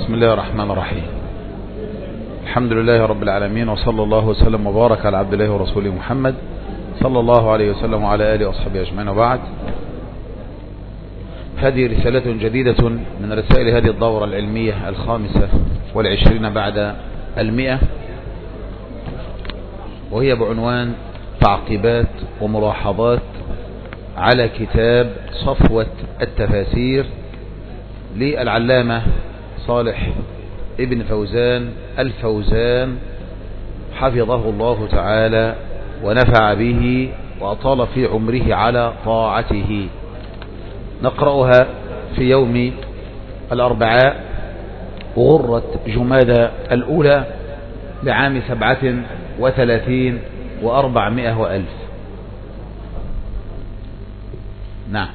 بسم الله الرحمن الرحيم. الحمد لله رب العالمين، وصلى الله وسلم وبارك على عبد الله ورسوله محمد صلى الله عليه وسلم وعلى آله وصحبه أجمعين، وبعد. هذه رسالة جديدة من رسائل هذه الدورة العلمية 25 بعد 100، وهي بعنوان تعقيبات وملاحظات على كتاب صفوة التفاسير للعلامة صالح ابن فوزان الفوزان حفظه الله تعالى ونفع به وأطال في عمره على طاعته. نقرأها في يوم الأربعاء غرة جمادى الأولى لعام 37 و400 وألف. نعم.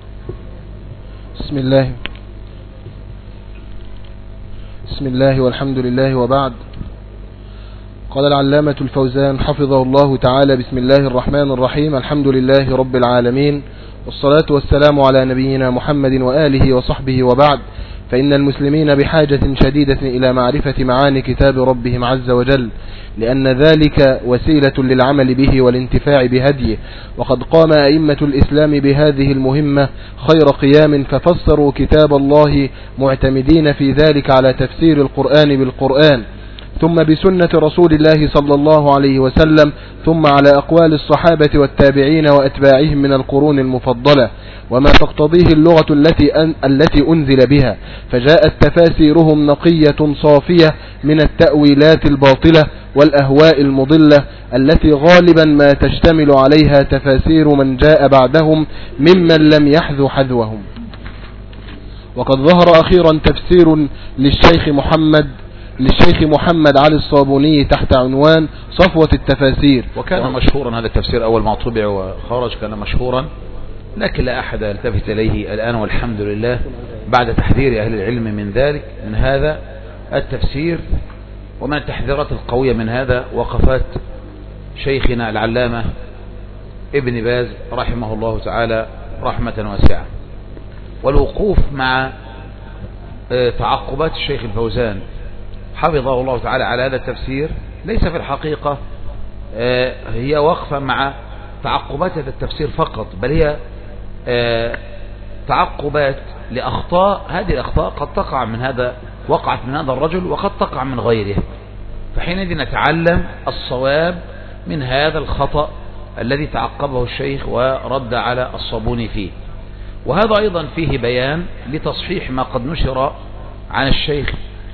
بسم الله والحمد لله، وبعد. قال العلامة الفوزان حفظه الله تعالى: بسم الله الرحمن الرحيم، الحمد لله رب العالمين، والصلاة والسلام على نبينا محمد وآله وصحبه، وبعد. فإن المسلمين بحاجة شديدة إلى معرفة معاني كتاب ربهم عز وجل، لأن ذلك وسيلة للعمل به والانتفاع بهديه. وقد قام أئمة الإسلام بهذه المهمة خير قيام، ففسروا كتاب الله معتمدين في ذلك على تفسير القرآن بالقرآن، ثم بسنة رسول الله صلى الله عليه وسلم، ثم على أقوال الصحابة والتابعين وأتباعهم من القرون المفضلة، وما تقتضيه اللغة التي أنزل بها. فجاءت تفاسيرهم نقية صافية من التأويلات الباطلة والأهواء المضلة التي غالبا ما تشتمل عليها تفاسير من جاء بعدهم ممن لم يحذو حذوهم. وقد ظهر أخيرا تفسير للشيخ محمد علي الصابوني تحت عنوان صفوة التفاسير، وكان مشهورا هذا التفسير أول ما طبع وخرج، كان مشهورا، لكن لا أحد يلتفت إليه الآن، والحمد لله، بعد تحذير أهل العلم من ذلك، من هذا التفسير، ومن التحذيرات القوية من هذا وقفات شيخنا العلامة ابن باز رحمه الله تعالى رحمة واسعة. والوقوف مع تعقبات الشيخ الفوزان حفظه الله تعالى على هذا التفسير ليس في الحقيقة هي وقفة مع تعقبات هذا التفسير فقط، بل هي تعقبات لأخطاء. هذه الأخطاء قد تقع من هذا، وقعت من هذا الرجل، وقد تقع من غيره، فحينئذ نتعلم الصواب من هذا الخطأ الذي تعقبه الشيخ ورد على الصابوني فيه. وهذا أيضا فيه بيان لتصحيح ما قد نشر عن الشيخ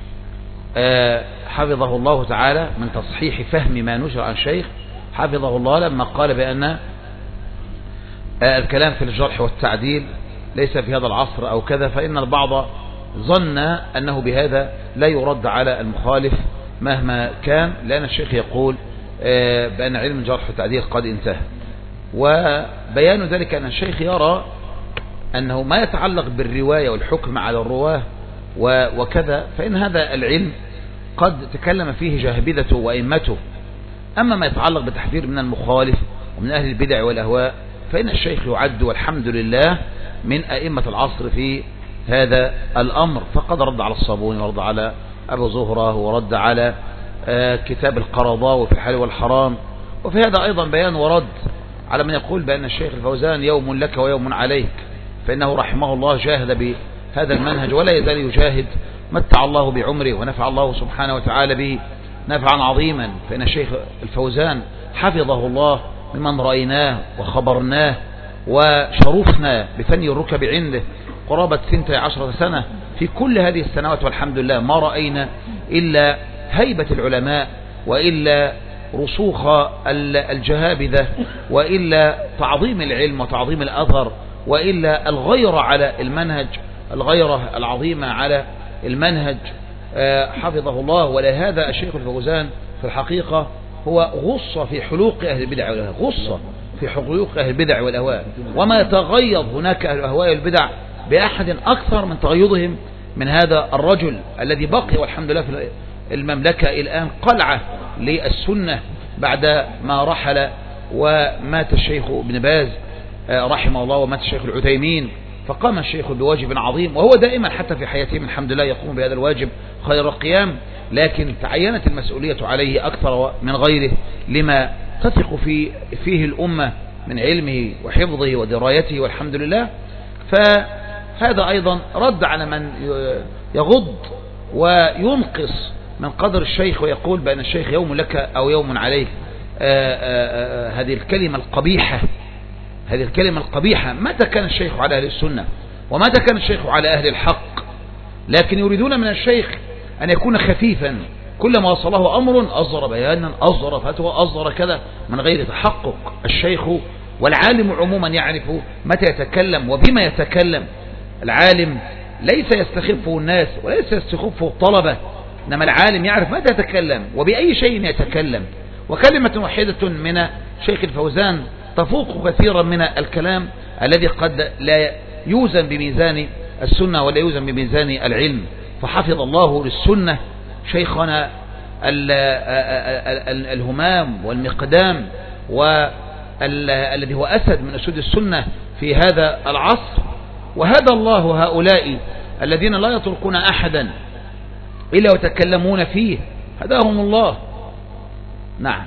حفظه الله تعالى، من تصحيح فهم ما نشر عن الشيخ حفظه الله، لما قال بأن الكلام في الجرح والتعديل ليس في هذا العصر أو كذا، فإن البعض ظن أنه بهذا لا يرد على المخالف مهما كان، لأن الشيخ يقول بأن علم الجرح والتعديل قد انتهى. وبيان ذلك أن الشيخ يرى أنه ما يتعلق بالرواية والحكم على الرواه وكذا، فإن هذا العلم قد تكلم فيه جاهبذته وأئمته. أما ما يتعلق بتحذير من المخالف ومن أهل البدع والأهواء، فإن الشيخ يعد والحمد لله من أئمة العصر في هذا الأمر، فقد رد على الصابوني، ورد على أبو زهرة، ورد على كتاب القرضاوي في الحلال والحرام. وفي هذا أيضا بيان ورد على من يقول بأن الشيخ الفوزان يوم لك ويوم عليك، فإنه رحمه الله جاهد بهذا المنهج ولا يزال يجاهد، متع الله بعمره ونفع الله سبحانه وتعالى به نفعا عظيما. فإن الشيخ الفوزان حفظه الله ممن رأيناه وخبرناه وشرفنا بفني الركب عنده قرابة 12 سنة. في كل هذه السنوات والحمد لله ما رأينا إلا هيبة العلماء، وإلا رسوخ الجهابذة، وإلا تعظيم العلم وتعظيم الأثر، وإلا الغيرة على المنهج، الغيرة العظيمة على المنهج حفظه الله. ولهذا الشيخ الفوزان في الحقيقة هو غصة في حلوق أهل البدع والأهواء، غصة في حلوق أهل البدع والأهواء، وما يتغيظ هناك أهل الأهواء والبدع بأحد أكثر من تغيظهم من هذا الرجل الذي بقي والحمد لله في المملكة الآن قلعة للسنة بعد ما رحل ومات الشيخ ابن باز رحمه الله، ومات الشيخ العثيمين فقام الشيخ بواجب عظيم، وهو دائما حتى في حياته الحمد لله يقوم بهذا الواجب خير القيام، لكن تعينت المسؤولية عليه أكثر من غيره لما تثق فيه الأمة من علمه وحفظه ودرايته والحمد لله. فهذا أيضا رد على من يغض وينقص من قدر الشيخ ويقول بأن الشيخ يوم لك أو يوم عليك. هذه الكلمة القبيحة متى كان الشيخ على أهل السنة ومتى كان الشيخ على أهل الحق؟ لكن يريدون من الشيخ أن يكون خفيفا، كلما وصله أمر أصدر بيانا، أصدر فتوى، أصدر كذا، من غير تحقق. الشيخ والعالم عموما يعرف متى يتكلم وبما يتكلم. العالم ليس يستخفه الناس وليس يستخفه الطلبة، إنما العالم يعرف متى يتكلم وبأي شيء يتكلم. وكلمة واحدة من شيخ الفوزان تفوق كثيرا من الكلام الذي قد لا يوزن بميزان السنة ولا يوزن بميزان العلم. فحفظ الله للسنة شيخنا الهمام والمقدام والذي هو أسد من أسود السنة في هذا العصر، وهدى الله هؤلاء الذين لا يتركون أحدا إلا ويتكلمون فيه، هداهم الله. نعم.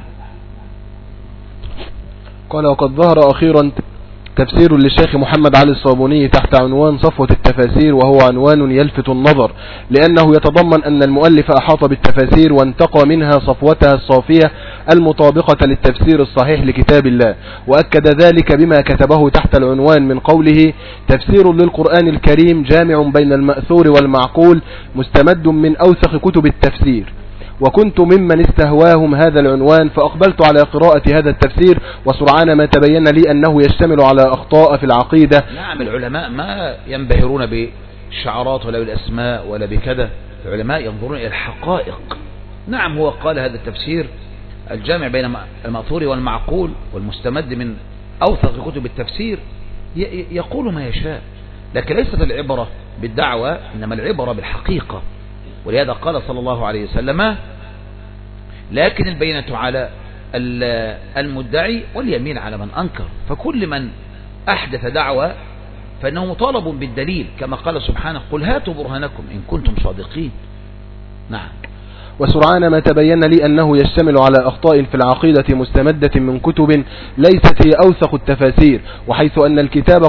قال: وقد ظهر أخيرا تفسير للشيخ محمد علي الصابوني تحت عنوان صفوة التفاسير، وهو عنوان يلفت النظر لأنه يتضمن أن المؤلف أحاط بالتفاسير وانتقى منها صفوتها الصافية المطابقة للتفسير الصحيح لكتاب الله، وأكد ذلك بما كتبه تحت العنوان من قوله: تفسير للقرآن الكريم جامع بين المأثور والمعقول مستمد من أوثق كتب التفسير. وكنت ممن استهواهم هذا العنوان فأقبلت على قراءة هذا التفسير، وسرعان ما تبين لي أنه يشتمل على أخطاء في العقيدة. نعم، العلماء ما ينبهرون بالشعارات ولا بالأسماء ولا بكذا، العلماء ينظرون إلى الحقائق. نعم، هو قال هذا التفسير الجامع بين المأثور والمعقول والمستمد من أوثق كتب التفسير، يقول ما يشاء، لكن ليست العبرة بالدعوة إنما العبرة بالحقيقة. ولهذا قال صلى الله عليه وسلم: لكن البينة على المدعي واليمين على من أنكر. فكل من أحدث دعوة فإنه مطالب بالدليل، كما قال سبحانه: قل هاتوا برهانكم إن كنتم صادقين. نعم. وسرعان ما تبين لي أنه يشتمل على أخطاء في العقيدة مستمدة من كتب ليست هي أوثق التفاسير، وحيث إن الكتاب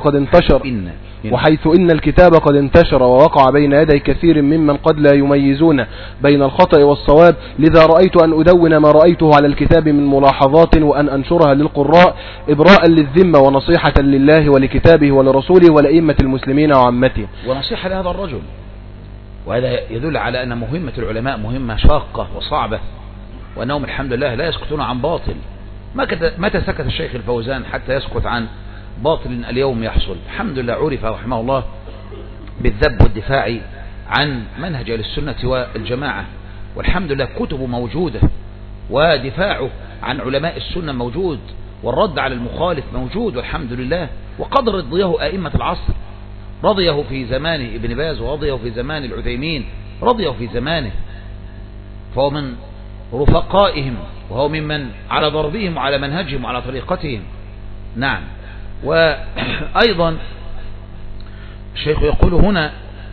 قد انتشر ووقع بين يدي كثير ممن قد لا يميزون بين الخطأ والصواب، لذا رأيت أن أدون ما رأيته على الكتاب من ملاحظات وأن أنشرها للقراء إبراء للذمة ونصيحة لله ولكتابه ولرسوله ولأئمة المسلمين وعامته. ونصيحة لهذا الرجل، وهذا يدل على أن مهمة العلماء مهمة شاقة وصعبة، وأنهم الحمد لله لا يسكتون عن باطل. متى سكت الشيخ الفوزان حتى يسكت عن باطل اليوم يحصل؟ الحمد لله عرف رحمه الله بالذب والدفاع عن منهج السنة والجماعة، والحمد لله كتبه موجودة، ودفاعه عن علماء السنة موجود، والرد على المخالف موجود، والحمد لله. وقد رضيه أئمة العصر، رضيه في زمان ابن باز، ورضيه في زمان العثيمين، رضيه في زمانه، فهو من رفقائهم، وهو ممن على ضربهم وعلى منهجهم وعلى طريقتهم. نعم. وأيضا الشيخ يقول هنا: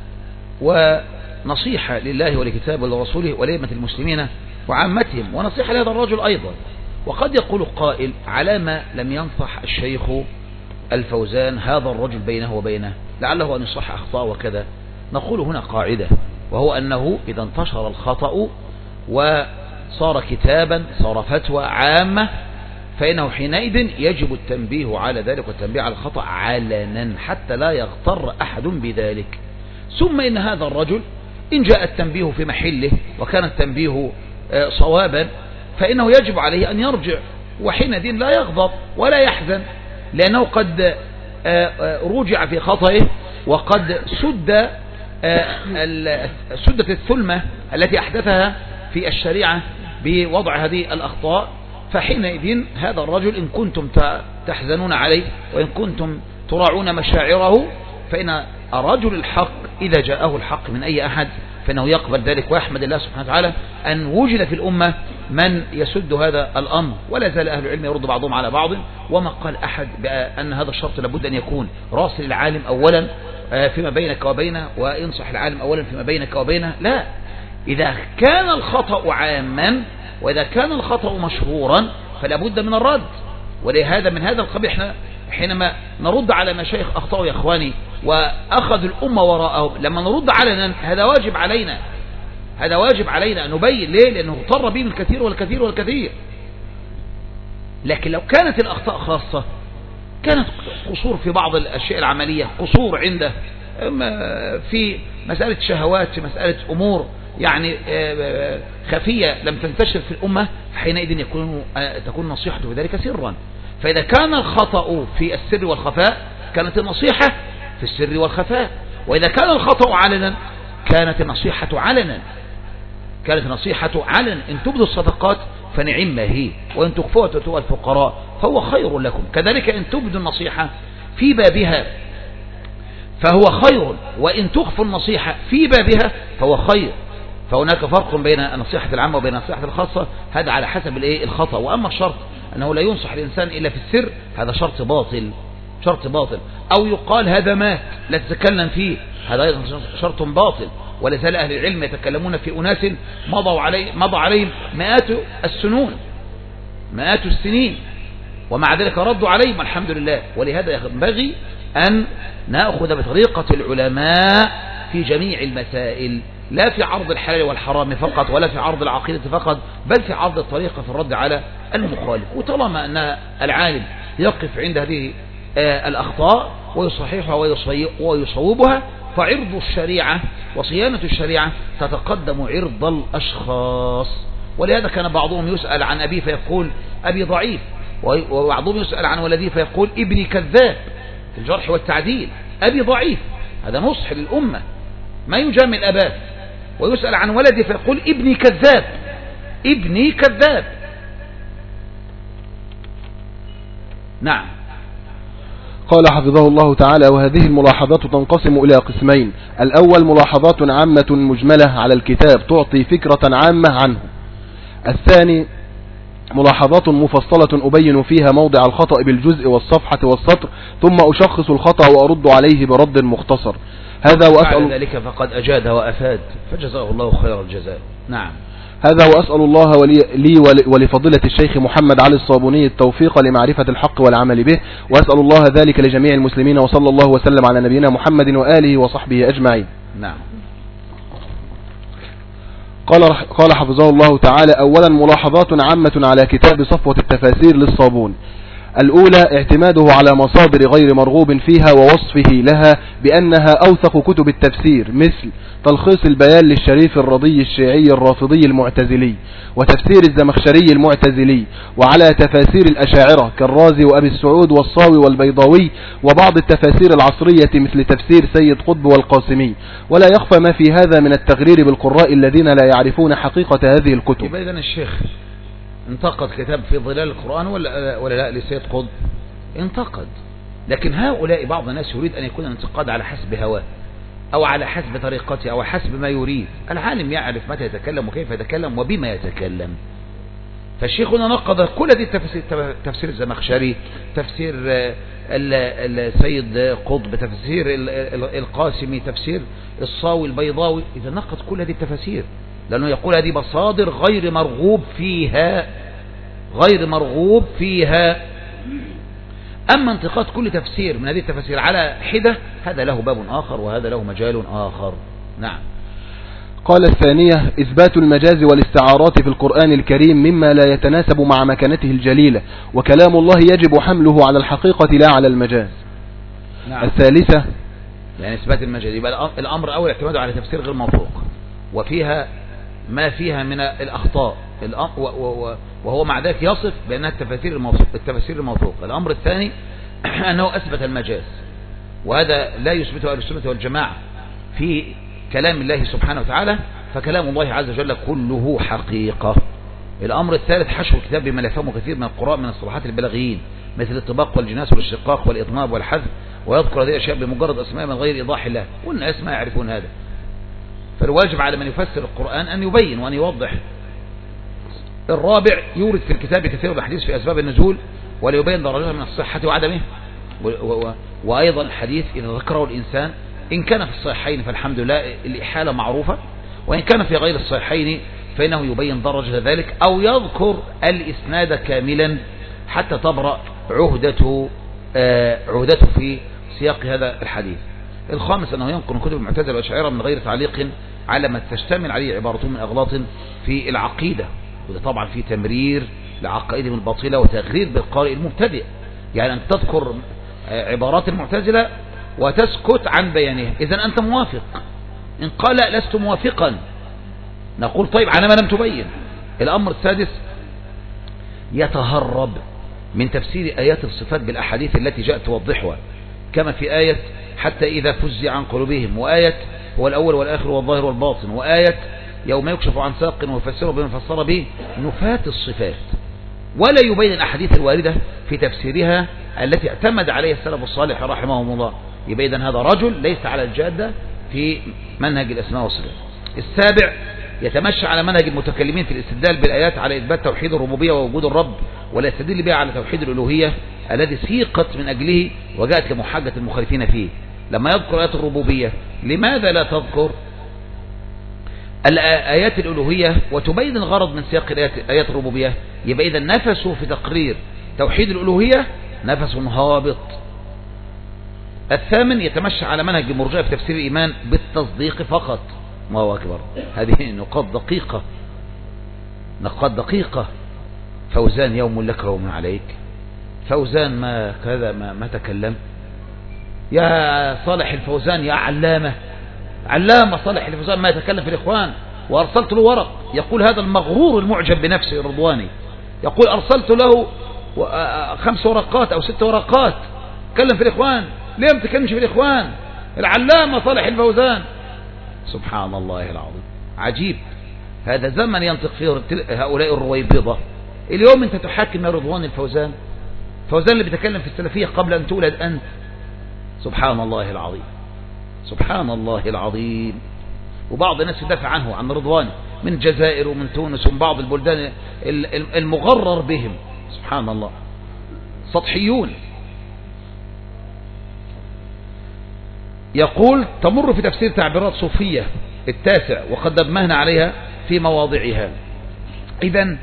ونصيحة لله ولكتابه ولرسوله ولأئمة المسلمين وعامتهم، ونصيحة لهذا الرجل أيضا. وقد يقول قائل: على ما لم ينصح الشيخ الفوزان هذا الرجل بينه وبينه، لعله أن يصح أخطاء وكذا. نقول هنا قاعدة، وهو أنه إذا انتشر الخطأ وصار كتابا، صار فتوى عامة، فإنه حينئذ يجب التنبيه على ذلك والتنبيه على الخطأ علنا حتى لا يغتر أحد بذلك. ثم إن هذا الرجل إن جاء التنبيه في محله وكان التنبيه صوابا، فإنه يجب عليه أن يرجع، وحينئذ لا يغضب ولا يحزن، لأنه قد رجع في خطئه، وقد سدت الثلمة التي أحدثها في الشريعة بوضع هذه الأخطاء. فحينئذ هذا الرجل إن كنتم تحزنون عليه وإن كنتم تراعون مشاعره، فإن الرجل الحق إذا جاءه الحق من أي أحد فإنه يقبل ذلك ويحمد الله سبحانه وتعالى أن وجد في الأمة من يسد هذا الأمر، ولا زال أهل العلم يرد بعضهم على بعض. وما قال أحد بأن هذا الشرط لابد أن يكون راسل العالم أولا فيما بينك وبينه، وينصح العالم أولا فيما بينك وبينه، لا. إذا كان الخطأ عاما وإذا كان الخطأ مشهورا فلا بد من الرد. ولهذا من هذا القبيل احنا حينما نرد على مشايخ أخطأوا يا إخواني وأخذوا الأمة وراءهم، لما نرد علينا هذا واجب علينا، هذا واجب علينا أن نبين. ليه؟ لأنه اغتر به الكثير والكثير والكثير. لكن لو كانت الأخطاء خاصة، كانت قصور في بعض الأشياء العملية، قصور عنده في مسألة شهوات، في مسألة أمور يعني خفية لم تنتشر في الأمة، حينئذ تكون نصيحته بذلك سرا. فإذا كان الخطأ في السر والخفاء كانت النصيحة في السر والخفاء، وإذا كان الخطأ علنا كانت النصيحة علنا، كانت النصيحة علنا. إن تبدوا الصدقات فنعم ما هي، وإن تخفوها وتؤتوها الفقراء فهو خير لكم. كذلك إن تبدوا النصيحة في بابها فهو خير، وإن تخفوا النصيحة في بابها فهو خير. فهناك فرق بين النصيحة العامة وبين النصيحة الخاصة، هذا على حسب الخطأ. وأما الشرط أنه لا ينصح الإنسان إلا في السر، هذا شرط باطل، شرط باطل. أو يقال هذا مات لا تتكلم فيه، هذا أيضا شرط باطل. ولازال أهل العلم يتكلمون في أناس مضى عليهم مئات السنون، مئات السنين، ومع ذلك ردوا عليهم الحمد لله. ولهذا ينبغي أن نأخذ بطريقة العلماء في جميع المسائل، لا في عرض الحلال والحرام فقط، ولا في عرض العقيدة فقط، بل في عرض الطريقة في الرد على المخالف. وطالما أن العالم يقف عند هذه الأخطاء ويصححها ويصوبها، فعرض الشريعة وصيانة الشريعة تتقدم عرض الأشخاص. ولهذا كان بعضهم يسأل عن أبيه فيقول أبي ضعيف، وبعضهم يسأل عن ولديه فيقول ابني كذاب في الجرح والتعديل، أبي ضعيف. هذا نصح للأمة، ما يجامل أباه. ويسأل عن ولده فيقول ابني كذاب، ابني كذاب. نعم. قال حفظه الله تعالى: وهذه الملاحظات تنقسم إلى قسمين. الأول ملاحظات عامة مجملة على الكتاب تعطي فكرة عامة عنه. الثاني ملاحظات مفصلة أبين فيها موضع الخطأ بالجزء والصفحة والسطر، ثم أشخص الخطأ وأرد عليه برد مختصر. هذا وأسأل ذلك فقد أجاد وأفاد، فجزاه الله خير الجزاء. نعم. هذا وأسأل الله لي ولفضيلة الشيخ محمد علي الصابوني التوفيق لمعرفة الحق والعمل به، وأسأل الله ذلك لجميع المسلمين، وصلى الله وسلم على نبينا محمد وآله وصحبه أجمعين. نعم. قال حفظه الله تعالى: أولا ملاحظات عامة على كتاب صفوة التفاسير للصابون. الأولى اعتماده على مصادر غير مرغوب فيها ووصفه لها بأنها أوثق كتب التفسير، مثل تلخيص البيان للشريف الرضي الشيعي الرافضي المعتزلي، وتفسير الزمخشري المعتزلي، وعلى تفاسير الأشاعرة كالرازي وأبي السعود والصاوي والبيضاوي، وبعض التفاسير العصرية مثل تفسير سيد قطب والقاسمي. ولا يخفى ما في هذا من التغرير بالقراء الذين لا يعرفون حقيقة هذه الكتب. يبقى إذن الشيخ انتقد كتاب في ظلال القرآن ولا لا لسيد قطب؟ انتقد. لكن هؤلاء بعض الناس يريد أن يكون الانتقاد على حسب هواه أو على حسب طريقته أو حسب ما يريد. العالم يعرف متى يتكلم وكيف يتكلم وبما يتكلم. فالشيخ هنا نقض كل هذه التفاسير، تفسير الزمخشري، تفسير السيد قطب، تفسير القاسمي، تفسير الصاوي البيضاوي. إذا نقض كل هذه التفاسير، لأنه يقول هذه مصادر غير مرغوب فيها، غير مرغوب فيها. أما انتقاد كل تفسير من هذه التفاسير على حدة، هذا له باب آخر وهذا له مجال آخر. نعم. قال الثانية إثبات المجاز والاستعارات في القرآن الكريم مما لا يتناسب مع مكانته الجليلة، وكلام الله يجب حمله على الحقيقة لا على المجاز. نعم. الثالثة يعني إثبات المجاز، يبقى الأمر أول اعتماده على تفسير غير موثوق وفيها ما فيها من الأخطاء، وهو مع ذلك يصف بأنها التفاسير الموثوقة. الأمر الثاني أنه أثبت المجاز، وهذا لا يثبته أهل السنة والجماعة في كلام الله سبحانه وتعالى، فكلام الله عز وجل كله حقيقة. الأمر الثالث حشو الكتاب بما لا يفهمه كثير من القراء من الصلاحات البلاغيين، مثل الطباق والجناس والاشتقاق والإطناب والحذف، ويذكر هذه الأشياء بمجرد أسماء من غير إيضاح الله، والناس ما يعرفون هذا. فالواجب على من يفسر القرآن أن يبين وأن يوضح. الرابع يورد في الكتاب كثير من الحديث في أسباب النزول وليبين درجاتها من الصحة وعدمه. وأيضا الحديث إذا ذكره الإنسان إن كان في الصحيحين فالحمد لله الإحالة معروفة، وإن كان في غير الصحيحين فإنه يبين درجة ذلك أو يذكر الإسناد كاملا حتى تبرأ عهدته في سياق هذا الحديث. الخامس أنه ينقل كتب المعتزلة والأشاعرة من غير تعليق على ما تشتمل عليه عبارتهم من أغلاط في العقيدة، وده طبعا في تمرير لعقائدهم الباطلة وتغرير بالقارئ المبتدئ، يعني أن تذكر عبارات المعتزلة وتسكت عن بيانها. إذن أنت موافق، إن قال لا لست موافقا نقول طيب على ما لم تبين. الأمر السادس يتهرب من تفسير آيات الصفات بالأحاديث التي جاءت توضحها، كما في آية حتى إذا فزع عن قلوبهم، وآية هو الأول والآخر والظاهر والباطن، وآية يوم يكشف عن ساق ويفسره بما فسر به نفات الصفات، ولا يبين الأحاديث الواردة في تفسيرها التي اعتمد عليها السلف الصالح رحمهم الله. يبقى إذن هذا رجل ليس على الجادة في منهج الأسماء والصفات. السابع يتمشى على منهج المتكلمين في الاستدلال بالآيات على إثبات توحيد الربوبية ووجود الرب، ولا يستدل بها على توحيد الألوهية الذي سيقت من أجله وجاءت لمحاجة المخالفين فيه. لما يذكر آيات الربوبية لماذا لا تذكر الآيات الألوهية وتبين الغرض من سياق آيات الربوبية؟ يبقى إذا نفسه في تقرير توحيد الألوهية نفس هابط. الثامن يتمشى على منهج المرجئة في تفسير الإيمان بالتصديق فقط. ما هو أكبر، هذه نقاط دقيقة. فوزان يوم لك ويوم عليك، فوزان ما كذا ما تكلم، يا صالح الفوزان يا علامة صالح الفوزان ما يتكلم في الإخوان، وأرسلت له ورق يقول هذا المغرور المعجب بنفسه الرضواني يقول أرسلت له 5 ورقات أو 6 ورقات تكلم في الإخوان، ليه ما تكلمش في الإخوان؟ العلامة صالح الفوزان. سبحان الله العظيم، عجيب. هذا زمن ينطق فيه هؤلاء الرويبضة. اليوم أنت تحاكم يا رضوان الفوزان اللي بيتكلم في السلفية قبل أن تولد أنت. سبحان الله العظيم، سبحان الله العظيم. وبعض الناس يدافع عنه عن رضوان من الجزائر ومن تونس ومن بعض البلدان المغرر بهم. سبحان الله، سطحيون. يقول تمر في تفسير تعبيرات صوفية التاسع وقد نبهنا عليها في مواضعها. إذن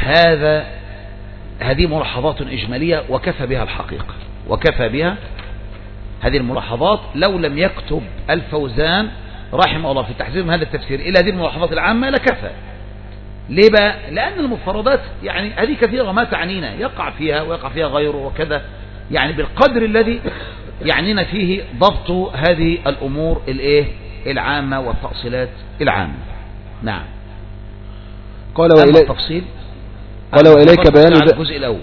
هذه ملاحظات إجمالية وكفى بها الحقيقة، وكفى بها هذه الملاحظات. لو لم يكتب الفوزان رحمه الله في التحذير من هذا التفسير إلى هذه الملاحظات العامة لكفى. ليه بقى؟ لأن المفردات يعني هذه كثيرة ما تعنينا، يقع فيها ويقع فيها غيره وكذا، يعني بالقدر الذي يعنينا فيه ضبط هذه الأمور العامة والتأصيلات العامة. نعم. قال وإليك بيان الجزء الأول.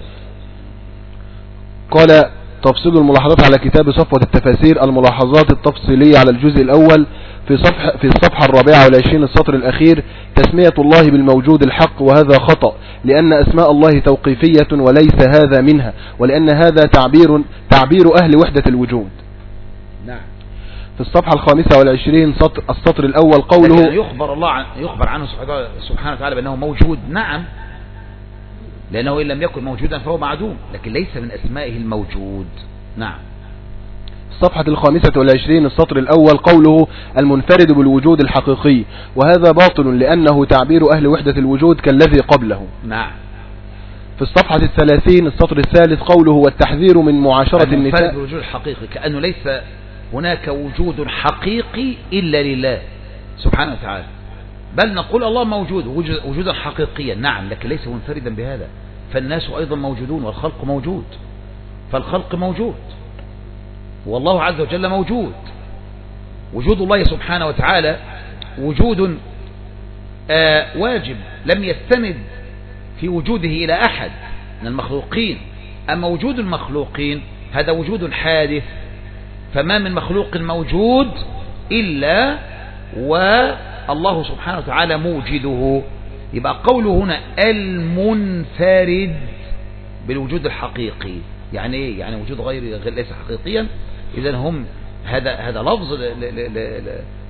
قال تفصيل الملاحظات على كتاب صفوة التفاسير، الملاحظات التفصيلية على الجزء الأول في الصفحة 24 السطر الأخير: تسمية الله بالموجود الحق، وهذا خطأ، لأن أسماء الله توقيفية وليس هذا منها، ولأن هذا تعبير أهل وحدة الوجود. نعم. في الصفحة 25 السطر الأول قوله يخبر عنه سبحانه وتعالى بأنه موجود. نعم، لأنه إن لم يكن موجودا فهو معدوم، لكن ليس من أسمائه الموجود. نعم. الصفحة 25 السطر الأول قوله المنفرد بالوجود الحقيقي، وهذا باطل لأنه تعبير أهل وحدة الوجود كالذي قبله. نعم. في الصفحة 30 السطر الثالث قوله والتحذير من معاشرة النساء. المنفرد بالوجود الحقيقي كأنه ليس هناك وجود حقيقي إلا لله سبحانه وتعالى، بل نقول الله موجود وجودا حقيقيا. نعم، لكن ليس منفردا بهذا، فالناس أيضا موجودون والخلق موجود، فالخلق موجود والله عز وجل موجود. وجود الله سبحانه وتعالى وجود واجب لم يستند في وجوده إلى أحد من المخلوقين. أما وجود المخلوقين هذا وجود حادث، فما من مخلوق موجود إلا والله سبحانه وتعالى موجده. يبقى قوله هنا المنفرد بالوجود الحقيقي يعني ايه؟ يعني وجود غير ليس حقيقيا. إذن هم هذا لفظ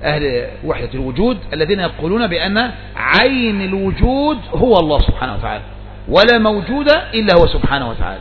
أهل وحدة الوجود الذين يقولون بأن عين الوجود هو الله سبحانه وتعالى، ولا موجود إلا هو سبحانه وتعالى،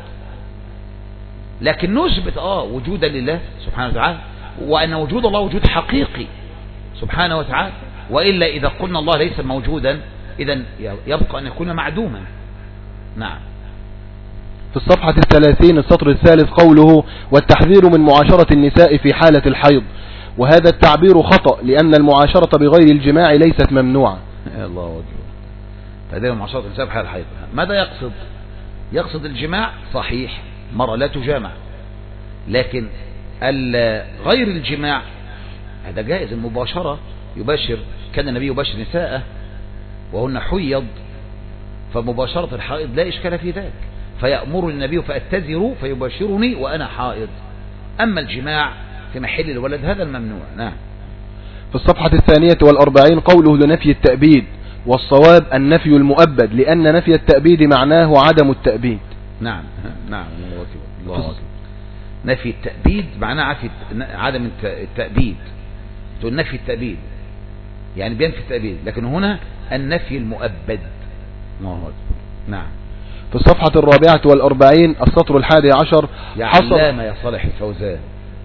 لكن نثبت وجودا لله سبحانه وتعالى، وأن وجود الله وجود حقيقي سبحانه وتعالى، وإلا إذا قلنا الله ليس موجودا إذن يبقى أن يكون معدوما. نعم. في الصفحة 30 السطر الثالث قوله: والتحذير من معاشرة النساء في حالة الحيض، وهذا التعبير خطأ لأن المعاشرة بغير الجماع ليست ممنوعة. الله أكبر. تحذير من معاشرة النساء في حالة الحيض، ماذا يقصد؟ يقصد الجماع، صحيح، مرة لا تجامع، لكن غير الجماع هذا جائز. المباشرة يباشر، كان النبي يباشر نساءه وهن حيض، فمباشرة الحائض لا إشكال في ذلك، فيأمر النبي فأتذر فيباشرني وأنا حائض. أما الجماع في محل الولد هذا الممنوع. نعم. في الصفحة 42 قوله: لنفي التأبيد، والصواب النفي المؤبد، لأن نفي التأبيد معناه عدم التأبيد. نعم نعم. الله أكبر. نفي التأبيد معناه عدم التأبيد، تقول نفي التأبيد يعني بينفي التأبيد، لكن هنا النفي المؤبد. الله أكبر. نعم. في الصفحة 44 السطر 11 يا علامة يا صالح الفوزان،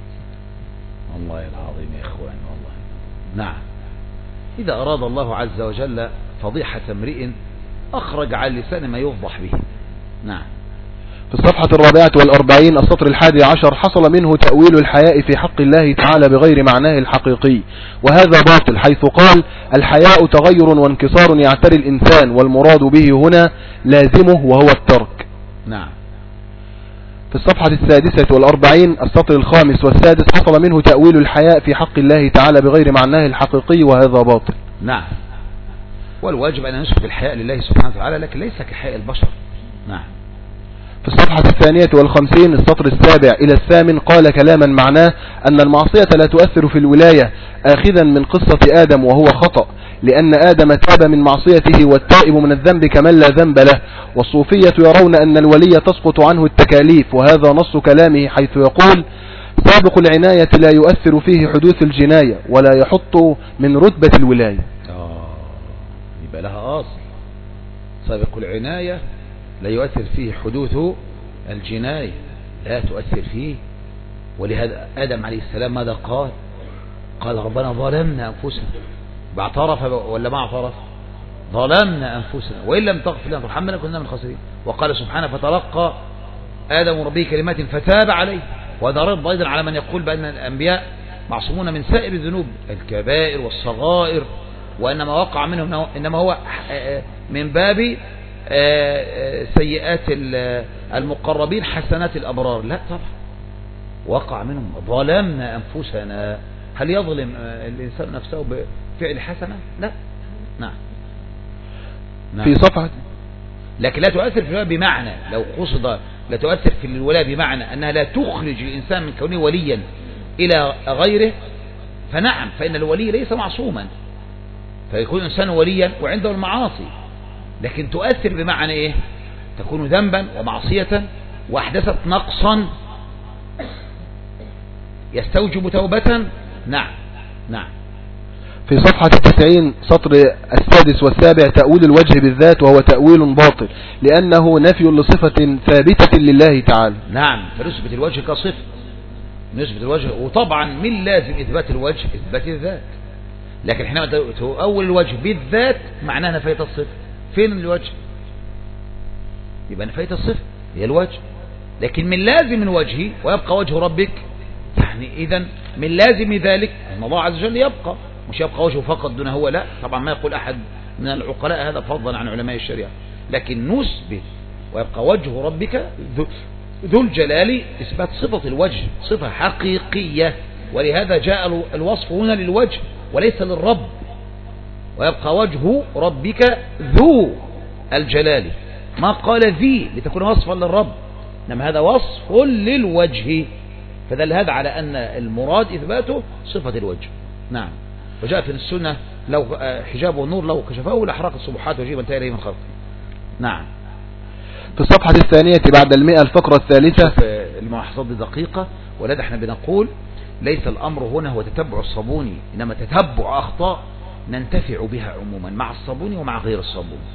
والله العظيم يا إخوان والله. نعم. إذا أراد الله عز وجل فضيحة امرئ أخرج على لسان ما يفضح به. نعم. في الصفحة 44 السطر 11 حصل منه تأويل الحياء في حق الله تعالى بغير معناه الحقيقي، وهذا باطل، حيث قال: الحياء تغير وانكسار يعتري الإنسان، والمراد به هنا لازمه وهو الترك. نعم. في الصفحة 46 السطر 5 والسادس حصل منه تأويل الحياء في حق الله تعالى بغير معناه الحقيقي، وهذا باطل. نعم. والواجب أن نثبت الحياء لله سبحانه وتعالى، لكن ليس كحياء البشر. نعم. في الصفحة 52 السطر 7 إلى 8 قال كلاما معناه أن المعصية لا تؤثر في الولاية، آخذا من قصة آدم وهو خطأ، لأن آدم تاب من معصيته، والتائب من الذنب كمن لا ذنب له. والصوفية يرون أن الولي تسقط عنه التكاليف، وهذا نص كلامه حيث يقول: سابق العناية لا يؤثر فيه حدوث الجناية، ولا يحط من رتبة الولاية. يبقى لها أصل. سابق العناية لا يؤثر فيه حدوث الجناية، لا تؤثر فيه. ولهذا آدم عليه السلام ماذا قال؟ قال: ربنا ظلمنا أنفسنا. باعترف ولا ما اعترف؟ ظلمنا أنفسنا وإن لم تغفر لنا وترحمنا لكنا من الخاسرين. وقال سبحانه: فتلقى آدم ربه كلمات فتاب عليه. وهذا رد أيضا على من يقول بأن الأنبياء معصومون من سائر الذنوب الكبائر والصغائر، وأنما وقع منهم إنما هو من باب سيئات المقربين حسنات الأبرار. لا طبعا، وقع منهم. ظلمنا أنفسنا، هل يظلم الإنسان نفسه بفعل حسنة؟ لا. نعم. في صفحة. لكن لا تؤثر في الولاية بمعنى، لو قصد لا تؤثر في الولاية بمعنى أنها لا تخرج الإنسان من كونه وليا إلى غيره، فنعم، فإن الولي ليس معصوما، فيكون الإنسان وليا وعنده المعاصي. لكن تؤثر بمعنى إيه؟ تكون ذنبا ومعصية وأحدثت نقصا يستوجب توبة. نعم. نعم. في صفحة 90 سطر 6 و7 تأويل الوجه بالذات، وهو تأويل باطل، لأنه نفي لصفة ثابتة لله تعالى. نعم. فنثبت الوجه كصفة، نثبت الوجه، وطبعا من لازم إثبات الوجه إثبات الذات. لكن حينما تؤول الوجه بالذات معناه نفيت الصفة. فين الوجه؟ يبقى نفيت الصفة هي الوجه. لكن من لازم الوجه ويبقى وجه ربك، يعني إذن من لازم ذلك أن الله عز وجل يبقى، مش يبقى وجهه فقط دون هو. لا طبعا، ما يقول أحد من العقلاء هذا فضلا عن علماء الشريعة. لكن نثبت ويبقى وجه ربك ذو الجلال، إثبات صفة الوجه صفة حقيقية، ولهذا جاء الوصف هنا للوجه وليس للرب. ويبقى وجه ربك ذو الجلال، ما قال ذي لتكون وصفا للرب، إنما هذا وصف للوجه، فدل هذا على أن المراد إثباته صفة الوجه. نعم. وجاء في السنة: لو حجابه النور لو كشفه لأحرق الصبحات وجيب انتهى إليه من خلقه. نعم. في الصفحة 2 بعد 100 الفقرة 3. الملاحظات دي دقيقة، ولذا احنا بنقول ليس الأمر هنا هو تتبع الصابوني، إنما تتبع أخطاء ننتفع بها عموما مع الصابوني ومع غير الصابوني.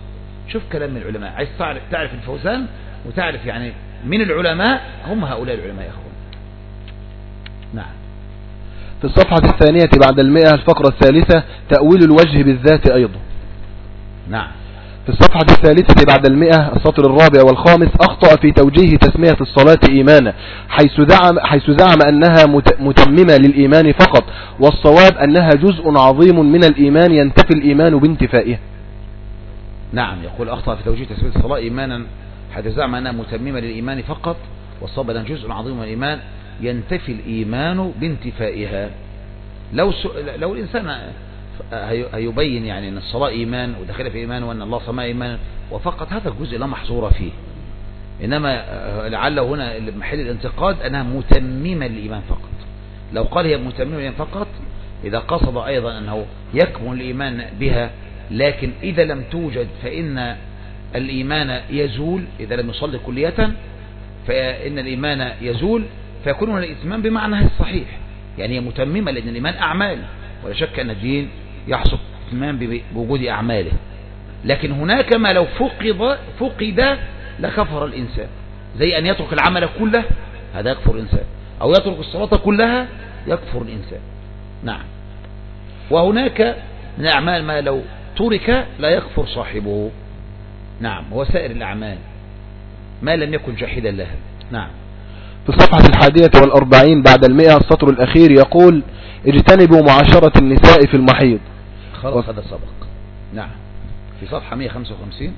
شوف كلام من العلماء، عايز تعرف الفوزان وتعرف يعني من العلماء، هم هؤلاء العلماء يا أخوان. نعم. في الصفحة الثانية بعد 100 الفقرة الثالثة تأويل الوجه بالذات أيضا. نعم. في الصفحة الثالثة بعد 100 السطر الرابع والخامس أخطأ في توجيه تسمية الصلاة إيمانا، حيث زعم أنها متممة للإيمان فقط، والصواب أنها جزء عظيم من الإيمان ينتفي الإيمان بانتفائه. نعم، يقول أخطأ في توجيه تسمية الصلاة إيمانا حيث زعم أنها متممة للإيمان فقط، والصواب أنها جزء عظيم من الإيمان ينتفي الإيمان بانتفائها. لو الإنسان هيبين يعني أن الصلاة إيمان ودخل في إيمان وأن الله سماه إيمان وفقط، هذا الجزء لا محظور فيه، إنما لعله هنا محل الانتقاد أنها متممة للإيمان فقط. لو قال هي متممة للإيمان فقط، إذا قصد أيضا أنه يكمل الإيمان بها، لكن إذا لم توجد فإن الإيمان يزول، إذا لم يصلي كلية فإن الإيمان يزول، فيكون هنا الإتمام بمعنى الصحيح، يعني هي متممة لأن الإيمان أعمال، ولا شك أن الدين يحصل إتمام بوجود أعماله. لكن هناك ما لو فقد لكفر الإنسان، زي أن يترك العمل كله، هذا يكفر الإنسان، أو يترك الصلاة كلها يكفر الإنسان. نعم. وهناك من الأعمال ما لو ترك لا يكفر صاحبه. نعم. هو سائر الأعمال ما لم يكن جاحدا لها. نعم. في الصفحة 41 بعد 100 السطر الأخير يقول اجتنبوا معاشرة النساء في المحيض. خلاص هذا سبق. نعم. في صفحة 155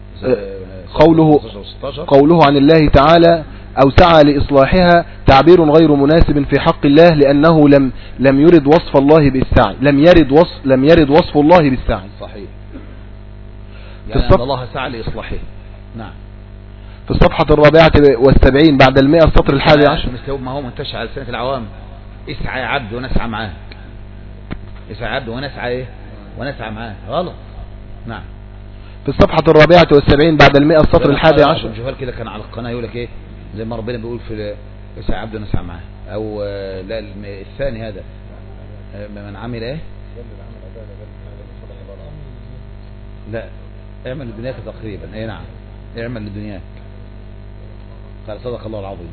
قوله عن الله تعالى أو سعى لإصلاحها تعبير غير مناسب في حق الله، لأنه لم يرد وصف الله بالسعي، لم يرد وصف الله بالسعي. صحيح. يعني أن الله سعى لإصلاحه. نعم. في الصفحة 74 بعد 100 السطر 11 مثل ما هو منتشر على سنة العوام، اسعى يا عبد ونسعى معاه، اسعى يا عبد ونسعى معاه، غلط. نعم. في الصفحة 74 بعد 100 السطر 11 جهال كده كان على القناة يقول لك ايه، زي ما ربنا بيقول في اسعى عبد ونسعى معاه، او لا الثاني هذا من عمل ايه، لا اعمل لدنياك تقريبا، اي نعم اعمل لدنياك، قال صدق الله العظيم.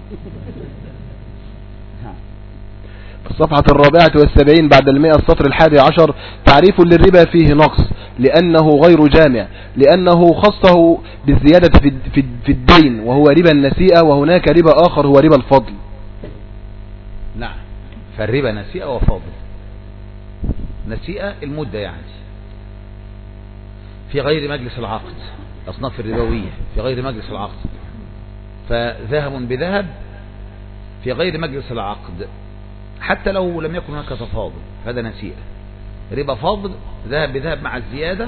في الصفحة 74 بعد 100 السطر 11 تعريف للربا فيه نقص، لأنه غير جامع، لأنه خصه بالزيادة في الدين وهو ربا النسيئة، وهناك ربا آخر هو ربا الفضل. نعم. فالربا نسيئة وفضل. نسيئة المدة يعني في غير مجلس العقد، أصناف الربوية في غير مجلس العقد، فذهب بذهب في غير مجلس العقد حتى لو لم يكن هناك تفاضل، هذا نسيئة. ربا فضل ذهب بذهب مع الزيادة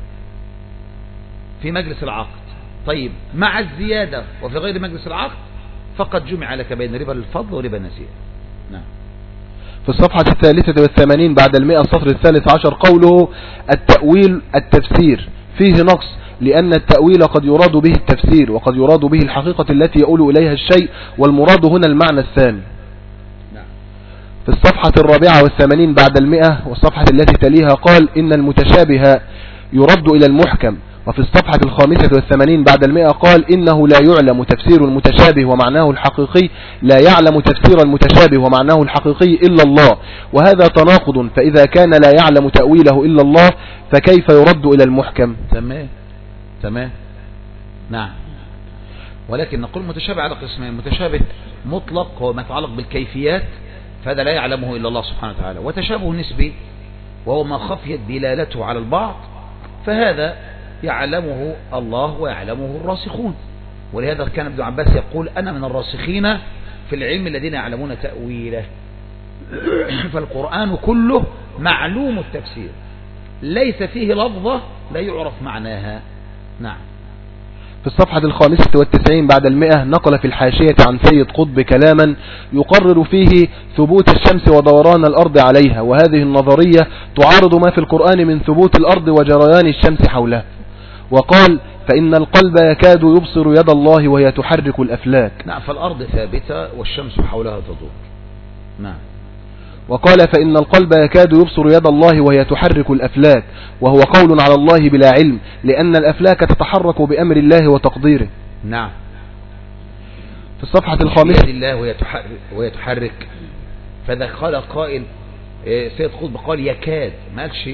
في مجلس العقد. طيب مع الزيادة وفي غير مجلس العقد فقد جمع لك بين ربا الفضل وربا النسيئة. نعم. في الصفحة 83 بعد 100 السطر 13 قوله التأويل التفسير فيه نقص، لأن التأويل قد يراد به التفسير وقد يراد به الحقيقة التي يؤول إليها الشيء، والمراد هنا المعنى الثاني. في الصفحة 84 بعد 100 والصفحة التي تليها قال إن المتشابه يرد إلى المحكم. وفي الصفحة 85 بعد 100 قال إنه لا يعلم تفسير المتشابه ومعناه الحقيقي، لا يعلم تفسير المتشابه ومعناه الحقيقي إلا الله، وهذا تناقض، فإذا كان لا يعلم تأويله إلا الله فكيف يرد إلى المحكم؟ تمام. نعم. ولكن نقول متشابه على قسمين، متشابه مطلق هو ما يتعلق بالكيفيات، فهذا لا يعلمه إلا الله سبحانه وتعالى، وتشابه نسبي وهو ما خفيت دلالته على البعض، فهذا يعلمه الله ويعلمه الراسخون. ولهذا كان ابن عباس يقول أنا من الراسخين في العلم الذين يعلمون تأويله. فالقرآن كله معلوم التفسير، ليس فيه لفظة لا يعرف معناها. نعم. في الصفحة 95 بعد 100 نقل في الحاشية عن سيد قطب كلاما يقرر فيه ثبوت الشمس ودوران الأرض عليها، وهذه النظرية تعارض ما في القرآن من ثبوت الأرض وجريان الشمس حولها، وقال فإن القلب يكاد يبصر يد الله وهي تحرك الأفلاك. نعم. فالأرض ثابتة والشمس حولها تدور. نعم. وقال فإن القلب يكاد يبصر يد الله وهي تحرك الأفلاك، وهو قول على الله بلا علم، لأن الأفلاك تتحرك بأمر الله وتقديره. نعم. في الصفحة الخامسة يد الله وهي تحرك. فإذا قال قائل سيد قطب قال يكاد، ما قالش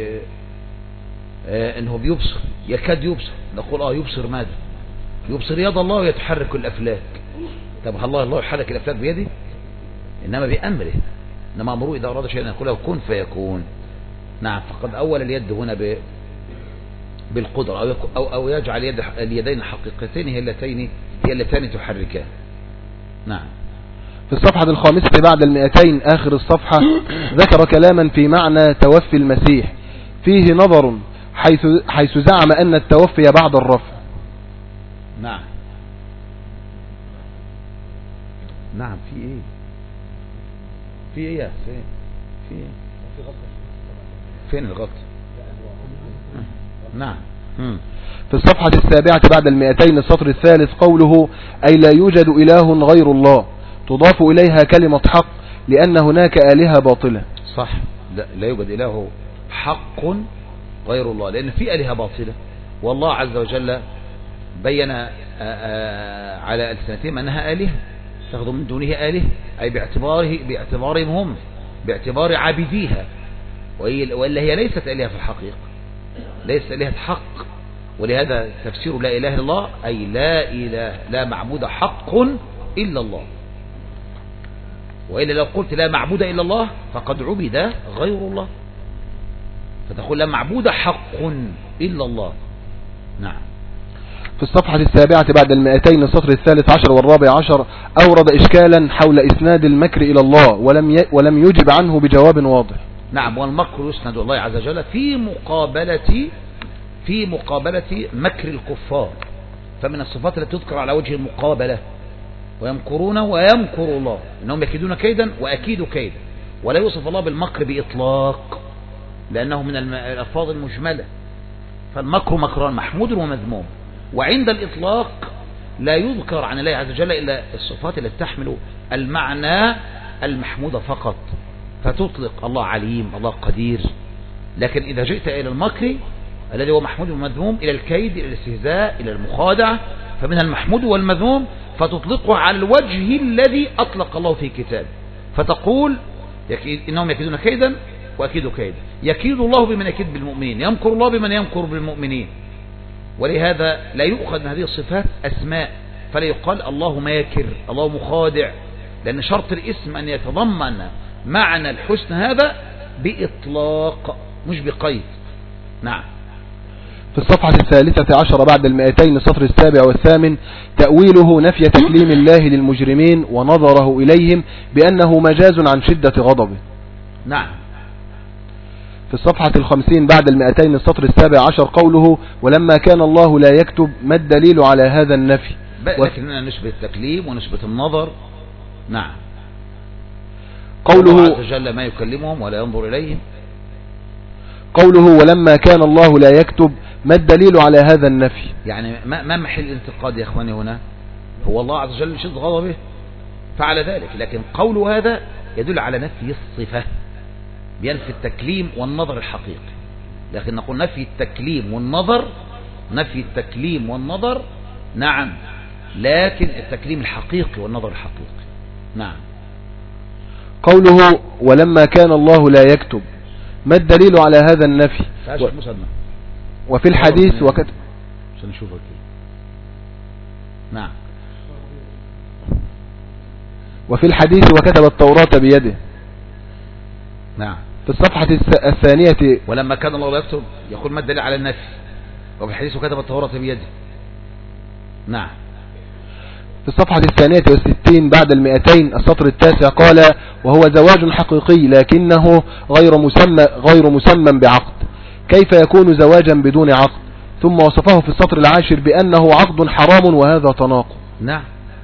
انه بيبصر، يكاد يبصر، نقول يبصر ماذا؟ يبصر يد الله وهي تحرك الأفلاك. طب الله يحرك الأفلاك بيده؟ إنما بأمره، إنما أمره إذا أراد شيئا أن يقول له كن فيكون. نعم. فقد أول اليد هنا بالقدرة، أو يجعل اليدين حقيقتين هي اللتان تحركان. نعم. في الصفحة الخامسة بعد 200 آخر الصفحة ذكر كلاما في معنى توفي المسيح فيه نظر، حيث زعم أن التوفي بعد الرفع. نعم. نعم. في ايه؟ في ايه؟ فين الغلط؟ نعم. في الصفحة السابعة بعد 200 السطر الثالث قوله أي لا يوجد إله غير الله، تضاف إليها كلمة حق لأن هناك آلهة باطلة. صح. لا يوجد إله حق غير الله، لأن في آلهة باطلة، والله عز وجل بين على ألسنتهم أنها آلهة، تاخذوا من دونه آلهة، أي باعتبارهم هم، باعتبار عابديها، وإلا هي ليست آلهة في الحقيقة، ليست آلهة حق. ولهذا تفسير لا إله إلا الله أي لا معبود حق إلا الله، وإلا لو قلت لا معبود إلا الله فقد عبد غير الله، فتقول لا معبود حق إلا الله. نعم. في الصفحة السابعة بعد 200 السطر الثالث عشر والرابع عشر أورد إشكالا حول إسناد المكر إلى الله ولم يجب عنه بجواب واضح. نعم. والمكر يسند الله عز وجل في مقابلة مكر الكفار، فمن الصفات التي تذكر على وجه المقابلة ويمكرون ويمكر الله، إنهم يكيدون كيدا وأكيد كيدا، ولا يوصف الله بالمكر بإطلاق لأنه من الألفاظ المجملة، فالمكر مكران محمود ومذموم، وعند الإطلاق لا يذكر عن الله عز وجل إلا الصفات التي تحمل المعنى المحمود فقط، فتطلق الله عليم، الله قدير. لكن إذا جئت إلى المكر الذي هو محمود ومذموم، إلى الكيد، إلى الاستهزاء، إلى المخادعة، فمنها المحمود والمذموم، فتطلقه على الوجه الذي أطلق الله في كتابه، فتقول إنهم يكيدون كيدا وأكيد كيدا، يكيد الله بمن يكيد بالمؤمنين، يمكر الله بمن يمكر بالمؤمنين. ولهذا لا يؤخذ من هذه الصفات أسماء، فلا يقال الله ماكر، الله مخادع، لأن شرط الاسم أن يتضمن معنى الحسن هذا بإطلاق مش بقيد. نعم. في الصفحة الثالثة عشر بعد 200 السطر السابع والثامن تأويله نفي تكليم الله للمجرمين ونظره إليهم بأنه مجاز عن شدة غضبه. نعم. في الصفحة 50 بعد 200 السطر السابع عشر قوله ولما كان الله لا يكتب ما الدليل على هذا النفي؟ لكننا نشبه التكليم ونشبه النظر. نعم. قوله الله عز وجل ما يكلمهم ولا ينظر إليهم. قوله ولما كان الله لا يكتب ما الدليل على هذا النفي؟ يعني ما محل الانتقاد يا اخواني هنا؟ هو الله عز وجل شد غضبه فعل ذلك، لكن قوله هذا يدل على نفي الصفة، بينفي التكليم والنظر الحقيقي. لكن نقول نفي التكليم والنظر، نعم، لكن التكليم الحقيقي والنظر الحقيقي. نعم. قوله ولما كان الله لا يكتب ما الدليل على هذا النفي؟ وفي الحديث عشان نشوفك كده. نعم. وفي الحديث وكتب التوراة بيده. نعم. في الصفحة الثانية ولما كان الله لا يكتب يقول ما الدليل على النفي، وفي الحديث وكتب التوراة بيده. نعم. في الصفحة 62 بعد 200 السطر التاسع قال وهو زواج حقيقي لكنه غير مسمى بعقد، كيف يكون زواجا بدون عقد؟ ثم وصفه في السطر العاشر بأنه عقد حرام وهذا تناقض. نعم.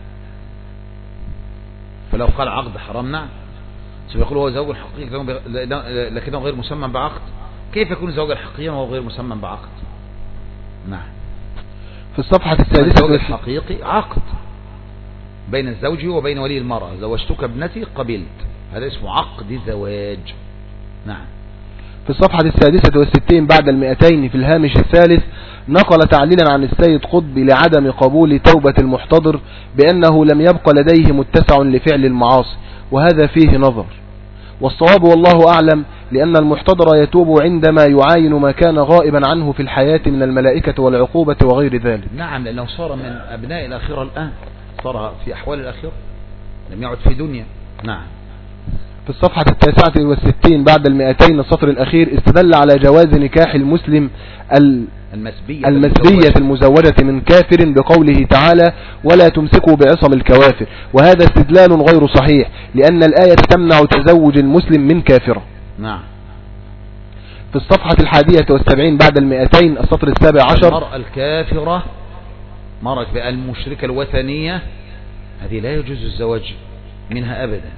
فلو قال عقد حرام نعم، سوف يقول هو زواج حقيقي لكنه غير مسمى بعقد، كيف يكون زواجا حقيقيا وهو غير مسمى بعقد؟ نعم. في الصفحة السادسة الزواج الحقيقي عقد بين الزوج وبين ولي المرأة، زوجتك ابنتي قبلت، هذا اسمه عقد زواج. نعم. في الصفحة 66 بعد 200 في الهامش الثالث نقل تعليلا عن السيد قطب لعدم قبول توبة المحتضر بأنه لم يبق لديه متسع لفعل المعاصي، وهذا فيه نظر، والصواب والله أعلم لأن المحتضر يتوب عندما يعاين ما كان غائبا عنه في الحياة من الملائكة والعقوبة وغير ذلك. نعم، لأنه صار من أبناء الآخرة الآن، صار في أحوال الآخرة، لم يعد في دنيا. نعم. في الصفحة 69 بعد 200 السطر الأخير استدل على جواز نكاح المسلم المسبية المزوجة من كافر بقوله تعالى ولا تمسكوا بعصم الكوافر، وهذا استدلال غير صحيح لأن الآية تمنع تزوج المسلم من كافرة. نعم. في الصفحة 71 بعد 200 السطر السابع عشر المرأة الكافرة مرأة المشركة الوثنية هذه لا يجوز الزواج منها أبدا،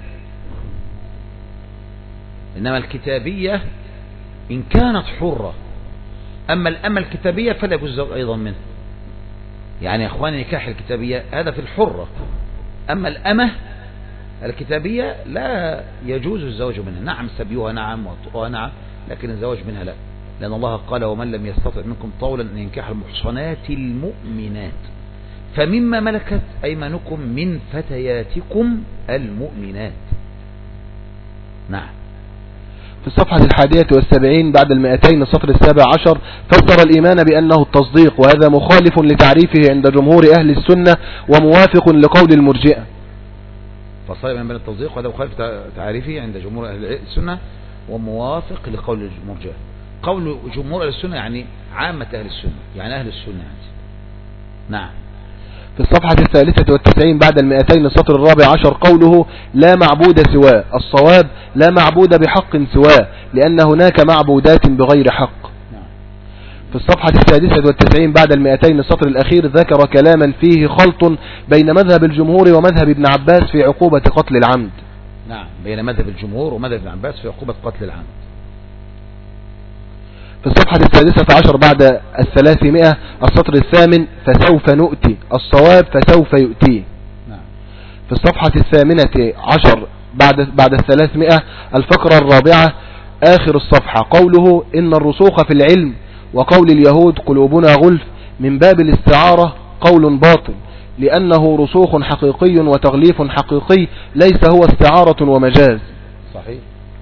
إنما الكتابية إن كانت حرة، أما الأمة الكتابية فلا يجوز الزواج أيضا منه. يعني يا أخواني نكاح الكتابية هذا في الحرة، أما الأمة الكتابية لا يجوز الزواج منها. نعم سبيها نعم وطؤها نعم، لكن الزواج منها لا، لأن الله قال ومن لم يستطع منكم طولا أن ينكح المحصنات المؤمنات فمما ملكت أيمانكم من فتياتكم المؤمنات. نعم. في الصفحة 71 بعد 200 السطر السابع عشر فسر الإيمان بأنه التصديق، وهذا مخالف لتعريفه عند جمهور أهل السنة وموافق لقول المرجئة. فسر الإيمان بأن التصديق وهذا مخالف تعريفه عند جمهور أهل السنة وموافق لقول المرجئة. قول جمهور أهل السنة يعني عامة أهل السنة، يعني أهل السنة يعني. نعم. في الصفحة 93 بعد 200 السطر الرابع عشر قوله لا معبود سواه، الصواب لا معبود بحق سواه لأن هناك معبودات بغير حق. في الصفحة 96 بعد 200 السطر الأخير ذكر كلاما فيه خلط بين مذهب الجمهور ومذهب ابن عباس في عقوبة قتل العمد. نعم، بين مذهب الجمهور ومذهب ابن عباس في عقوبة قتل العمد. في الصفحة 16 بعد 300 السطر الثامن فسوف نؤتي، الصواب فسوف يؤتيه. في الصفحة 18 بعد 300 الفقرة الرابعة آخر الصفحة قوله إن الرسوخ في العلم وقول اليهود قلوبنا غلف من باب الاستعارة قول باطل لأنه رسوخ حقيقي وتغليف حقيقي ليس هو استعارة ومجاز. صحيح.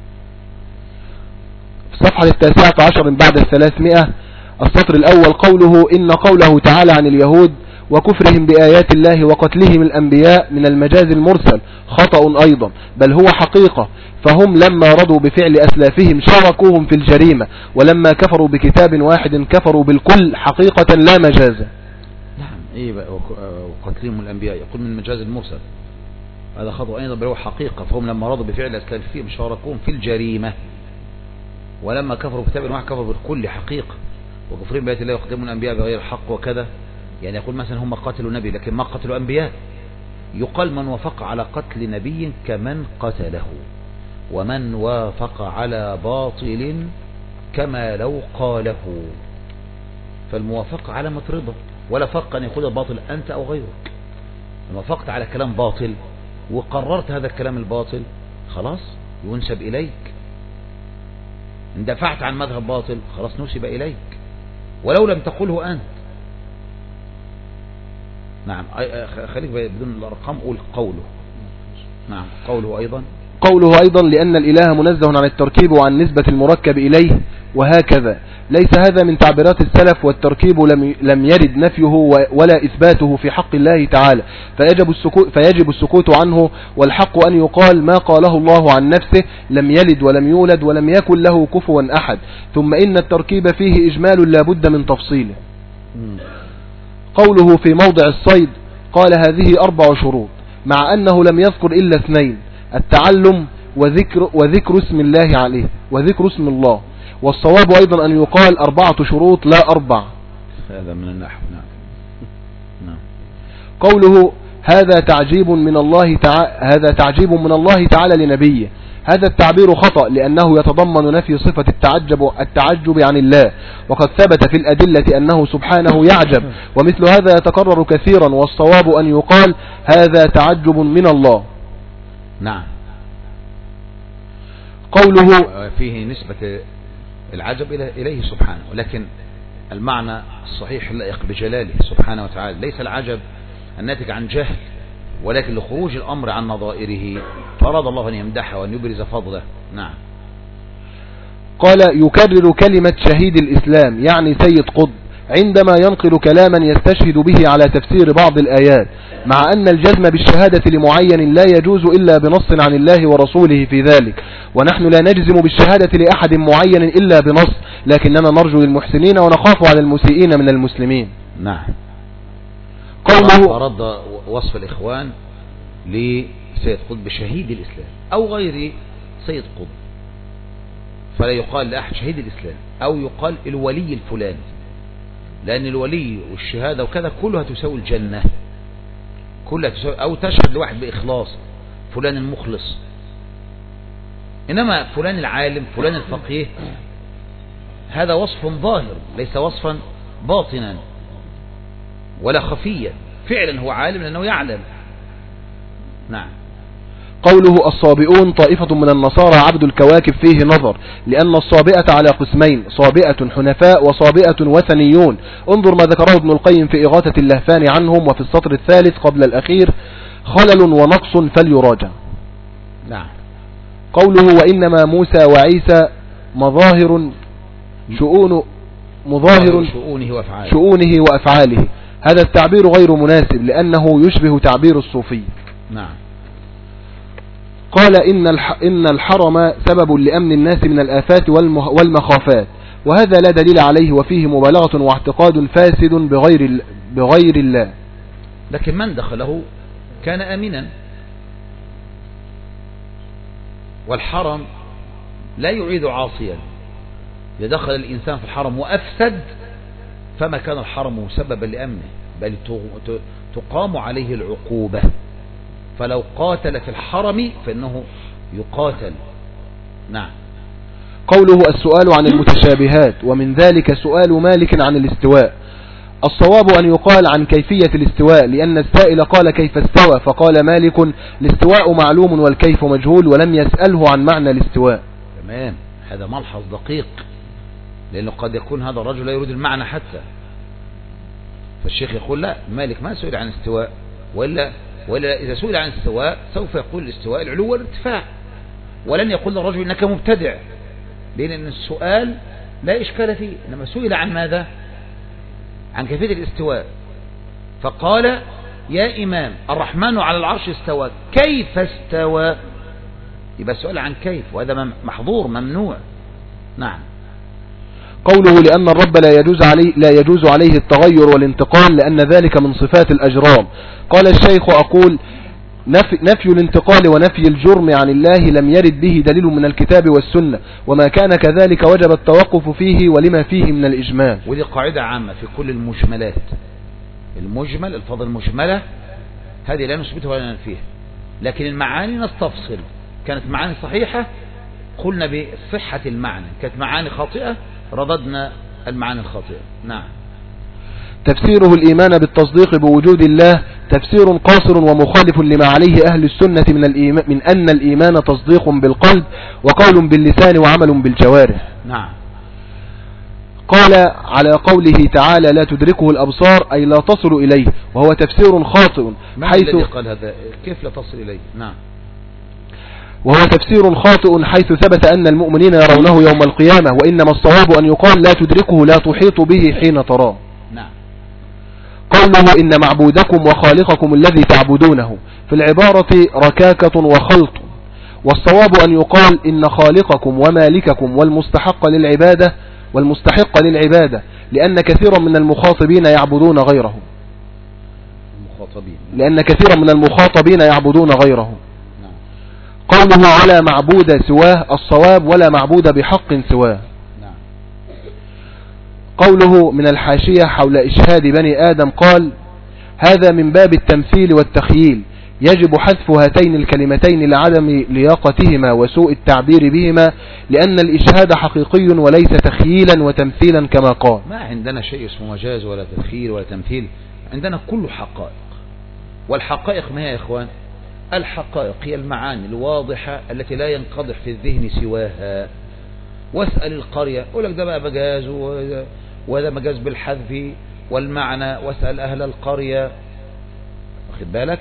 الصفحة 19 بعد 300 السطر الأول قوله إن قوله تعالى عن اليهود وكفرهم بآيات الله وقتلهم الأنبياء من المجاز المرسل خطأ أيضا، بل هو حقيقة، فهم لما رضوا بفعل أسلافهم شاركوهم في الجريمة، ولما كفروا بكتاب واحد كفروا بالكل حقيقة لا مجازا. نعم. إيه بقى وقتلهم الأنبياء يقول من المجاز المرسل هذا خطأ أيضا، بل هو حقيقة، فهم لما رضوا بفعل أسلافهم شاركوهم في الجريمة، ولما كفروا بكتاب واحد كفروا بالكل حقيقة، وكفرين بآيات الله وقتلهم الأنبياء بغير حق وكذا. يعني يقول مثلا هم قتلوا نبي لكن ما قتلوا أنبياء، يقال من وافق على قتل نبي كمن قتله، ومن وافق على باطل كما لو قاله، فالموافقة علامة رضا، ولا فرق أن يقول الباطل أنت أو غيرك. لما وافقت على كلام باطل وقررت هذا الكلام الباطل خلاص ينسب إليك، إن دفعت عن مذهب باطل خلاص نسب إليك ولو لم تقله أنت. نعم. خليك بدون الأرقام قول قوله. نعم. قوله أيضا لأن الإله منزه عن التركيب وعن نسبة المركب إليه، وهكذا ليس هذا من تعبيرات السلف، والتركيب لم يرد نفيه ولا إثباته في حق الله تعالى، فيجب السكوت عنه، والحق أن يقال ما قاله الله عن نفسه لم يلد ولم يولد ولم يكن له كفوا أحد، ثم إن التركيب فيه إجمال لا بد من تفصيله. قوله في موضع الصيد قال هذه 4 شروط، مع أنه لم يذكر إلا 2: التعلم وذكر اسم الله عليه وذكر اسم الله، والصواب أيضا أن يقال 4 شروط لا 4. هذا من النحو. نعم. قوله هذا تعجيب من الله تعالى لنبيه، هذا التعبير خطأ لأنه يتضمن نفي صفة التعجب عن الله، وقد ثبت في الأدلة أنه سبحانه يعجب، ومثل هذا يتكرر كثيرا، والصواب أن يقال هذا تعجب من الله. نعم. قوله فيه نسبة العجب إليه سبحانه، ولكن المعنى الصحيح اللائق بجلاله سبحانه وتعالى ليس العجب الناتج عن جهل، ولكن لخروج الأمر عن نظائره، فأراد الله أن يمدحه وأن يبرز فضله. نعم. قال يكرر كلمة شهيد الإسلام يعني سيد قطب عندما ينقل كلاما يستشهد به على تفسير بعض الآيات، مع أن الجزم بالشهادة لمعين لا يجوز إلا بنص عن الله ورسوله في ذلك، ونحن لا نجزم بالشهادة لأحد معين إلا بنص، لكننا نرجو للمحسنين ونخاف على المسيئين من المسلمين. نعم. قوله رد وصف الإخوان لسيد قطب شهيد الإسلام أو غير سيد قطب، فلا يقال لأحد شهيد الإسلام أو يقال الولي الفلاني، لأن الولي والشهادة وكذا كلها تساوي الجنة، كلها تساوي، أو تشهد لواحد بإخلاص فلان المخلص. إنما فلان العالم فلان الفقيه هذا وصف ظاهر ليس وصفا باطنا ولا خفيا، فعلا هو عالم لأنه يعلم. نعم. قوله الصابئون طائفة من النصارى عبد الكواكب فيه نظر، لأن الصابئة على قسمين، صابئة حنفاء وصابئة وثنيون. انظر ما ذكره ابن القيم في إغاثة اللهفان عنهم، وفي السطر الثالث قبل الأخير خلل ونقص فليراجع. نعم. قوله وإنما موسى وعيسى مظاهر شؤونه وأفعاله، هذا التعبير غير مناسب لأنه يشبه تعبير الصوفي. نعم. قال إن الحرم سبب لأمن الناس من الآفات والمخافات، وهذا لا دليل عليه، وفيه مبالغة واعتقاد فاسد بغير الله. لكن من دخله كان آمنا، والحرم لا يعيد عاصيا. إذا دخل الإنسان في الحرم وأفسد فما كان الحرم سببا لأمنه، بل تقام عليه العقوبة، فلو قاتل في الحرم فإنه يقاتل. نعم. قوله السؤال عن المتشابهات، ومن ذلك سؤال مالك عن الاستواء. الصواب أن يقال عن كيفية الاستواء، لأن السائل قال كيف استوى، فقال مالك الاستواء معلوم والكيف مجهول، ولم يسأله عن معنى الاستواء. تمام. هذا ملحظ دقيق، لأنه قد يكون هذا الرجل لا يريد المعنى حتى، فالشيخ يقول لا، مالك ما سئل عن الاستواء، وإلا إذا سئل عن الاستواء سوف يقول الاستواء العلو والارتفاع، ولن يقول للرجل إنك مبتدع، لأن السؤال لا إشكال فيه. إنما سئل عن ماذا؟ عن كيفية الاستواء، فقال يا إمام الرحمن على العرش استوى، كيف استوى؟ يبقى السؤال عن كيف، وهذا محظور ممنوع. نعم. قوله لأن الرب لا يجوز عليه التغير والانتقال، لأن ذلك من صفات الأجرام. قال الشيخ أقول نفي الانتقال ونفي الجرم عن الله لم يرد به دليل من الكتاب والسنة، وما كان كذلك وجب التوقف فيه ولما فيه من الإجمال. ودي قاعدة عامة في كل المجملات، المجمل الفاظ المجملة هذه لا نثبتها ولا ننفيها، لكن المعاني نستفصل. كانت معاني صحيحة قلنا بصحة المعنى، كانت معاني خاطئة رددنا المعاني الخاطئة. نعم. تفسيره الإيمان بالتصديق بوجود الله تفسير قاصر ومخالف لما عليه أهل السنة من أن الإيمان تصديق بالقلب وقول باللسان وعمل بالجوارح. نعم. قال على قوله تعالى لا تدركه الأبصار أي لا تصل إليه، وهو تفسير خاطئ. حيث قال هذا كيف لا تصل إليه؟ نعم. وهو تفسير خاطئ حيث ثبت أن المؤمنين يرونه يوم القيامة، وإنما الصواب أن يقال لا تدركه لا تحيط به حين تراه. نعم. قوله إن معبودكم وخالقكم الذي تعبدونه، في العبارة ركاكة وخلط، والصواب أن يقال إن خالقكم ومالككم والمستحق للعبادة، لأن كثيرا من المخاطبين يعبدون غيره. قوله ولا معبود سواه، الصواب ولا معبود بحق سواه. قوله من الحاشية حول إشهاد بني آدم قال هذا من باب التمثيل والتخييل، يجب حذف هاتين الكلمتين لعدم لياقتهما وسوء التعبير بهما، لأن الإشهاد حقيقي وليس تخييلا وتمثيلا كما قال. ما عندنا شيء اسمه مجاز ولا تخييل ولا تمثيل، عندنا كل حقائق، والحقائق ما هي يا إخوان؟ الحقائق هي المعاني الواضحة التي لا ينقضح في الذهن سواها. واسأل القرية، يقول لك ده بقى مجاز وهذا مجاز بالحذف والمعنى، واسأل أهل القرية، واخد بالك.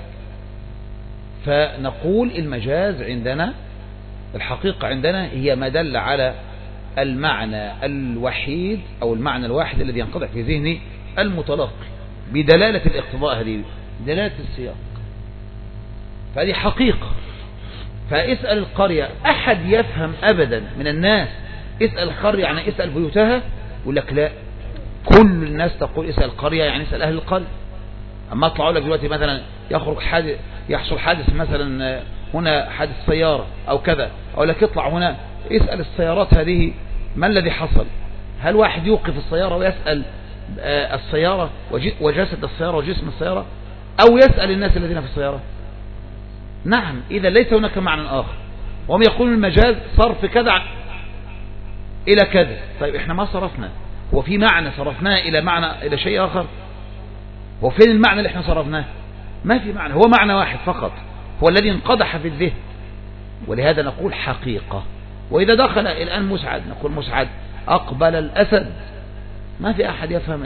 فنقول المجاز عندنا، الحقيقة عندنا هي ما دل على المعنى الوحيد أو المعنى الواحد الذي ينقضح في ذهن المتلقي بدلالة الاقتضاء، هذه دلالة السياق، فهذه حقيقة. فاسأل القرية، أحد يفهم أبدا من الناس اسأل القرية يعني اسأل بيوتها؟ يقول لك لا، كل الناس تقول اسأل القرية يعني اسأل أهل القرية. أما أطلعوا لك دلوقتي مثلا يحصل حادث مثلا هنا، حادث سيارة أو كذا، أقول لك اطلع هنا اسأل السيارات هذه ما الذي حصل. هل واحد يوقف السيارة ويسأل السيارة وجسد السيارة وجسم السيارة، أو يسأل الناس الذين في السيارة؟ نعم، إذا ليس هناك معنى آخر. وهم يقولون المجاز صرف كذا إلى كذا. طيب إحنا ما صرفنا، هو في معنى صرفناه إلى معنى إلى شيء آخر؟ هو فين المعنى اللي إحنا صرفناه؟ ما في معنى، هو معنى واحد فقط هو الذي انقدح في الذهن، ولهذا نقول حقيقة. وإذا دخل الآن مسعد، نقول مسعد أقبل الأسد، ما في أحد يفهم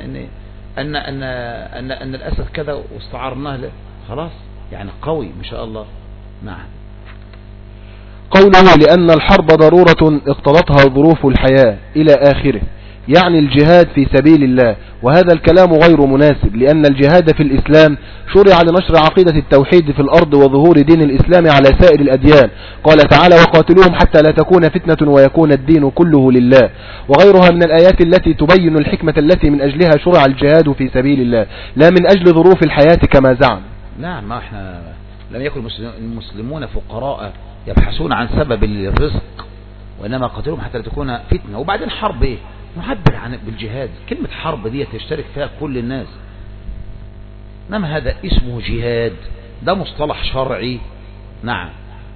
أن الأسد كذا واستعرناه له، خلاص يعني قوي ما شاء الله. نعم. قوله لأن الحرب ضرورة اقتضتها ظروف الحياة إلى آخره، يعني الجهاد في سبيل الله، وهذا الكلام غير مناسب، لأن الجهاد في الإسلام شرع لنشر عقيدة التوحيد في الأرض وظهور دين الإسلام على سائر الأديان. قال تعالى وقاتلوهم حتى لا تكون فتنة ويكون الدين كله لله، وغيرها من الآيات التي تبين الحكمة التي من أجلها شرع الجهاد في سبيل الله، لا من أجل ظروف الحياة كما زعم. نعم، ما احنا لم يكن المسلمون فقراء يبحثون عن سبب للرزق، وإنما قاتلوهم حتى لا تكون فتنة. وبعدين حرب ايه؟ نعبر عن بالجهاد، كلمة حرب دي تشترك فيها كل الناس، انما هذا اسمه جهاد، ده مصطلح شرعي. نعم.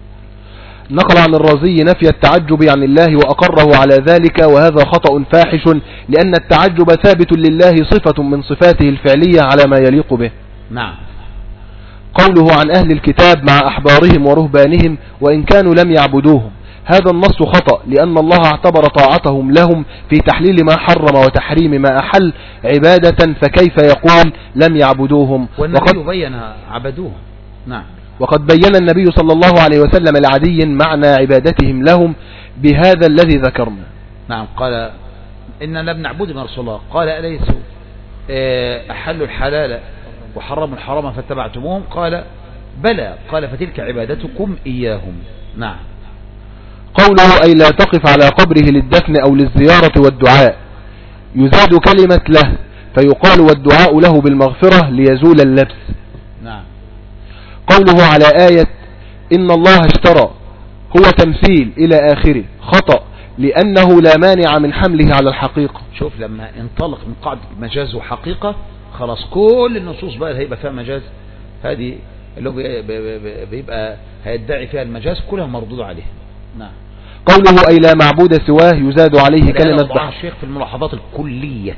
نقل عن الرازي نفي التعجب عن الله وأقره على ذلك، وهذا خطأ فاحش، لأن التعجب ثابت لله صفة من صفاته الفعلية على ما يليق به. نعم. قوله عن أهل الكتاب مع أحبارهم ورهبانهم وإن كانوا لم يعبدوهم، هذا النص خطأ، لأن الله اعتبر طاعتهم لهم في تحليل ما حرم وتحريم ما أحل عبادة، فكيف يقول لم يعبدوهم؟ والنبي بين عبدوهم. نعم. وقد بين النبي صلى الله عليه وسلم لعدي معنى عبادتهم لهم بهذا الذي ذكرنا. نعم. قال إننا لم نعبدهم يا رسول الله، قال أليسوا أحلوا الحلال وحرموا الحرام فاتبعتموهم؟ قال بلى، قال فتلك عبادتكم إياهم. نعم. قوله أي لا تقف على قبره للدفن أو للزيارة والدعاء، يزاد كلمة له فيقال والدعاء له بالمغفرة ليزول اللبس. نعم. قوله على آية إن الله اشترى هو تمثيل إلى آخره، خطأ، لأنه لا مانع من حمله على الحقيقة. شوف لما انطلق من قاعدة مجاز وحقيقة، خلاص كل النصوص بقى اللي هيبقى فيها مجاز، هذه اللي بيبقى هيدعي فيها المجاز كلها مردود عليه. نعم. قوله أي لا معبود سواه يزاد عليه كلمة ضع الشيخ في الملاحظات الكلية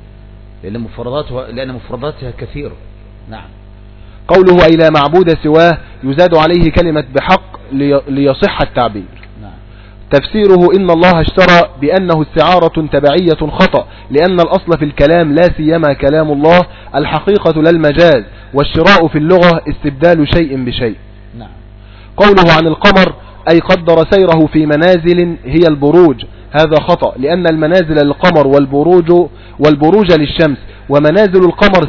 لأن مفرداتها كثيرة. نعم. قوله أي لا معبود سواه يزاد عليه كلمة بحق ليصح التعبير. نعم. تفسيره إن الله اشترى بأنه استعارة تبعية خطأ، لأن الأصل في الكلام لا سيما كلام الله الحقيقة لا المجاز، والشراء في اللغة استبدال شيء بشيء. نعم. قوله عن القمر أي قدر سيره في منازل هي البروج، هذا خطأ، لأن المنازل للقمر والبروج للشمس، ومنازل القمر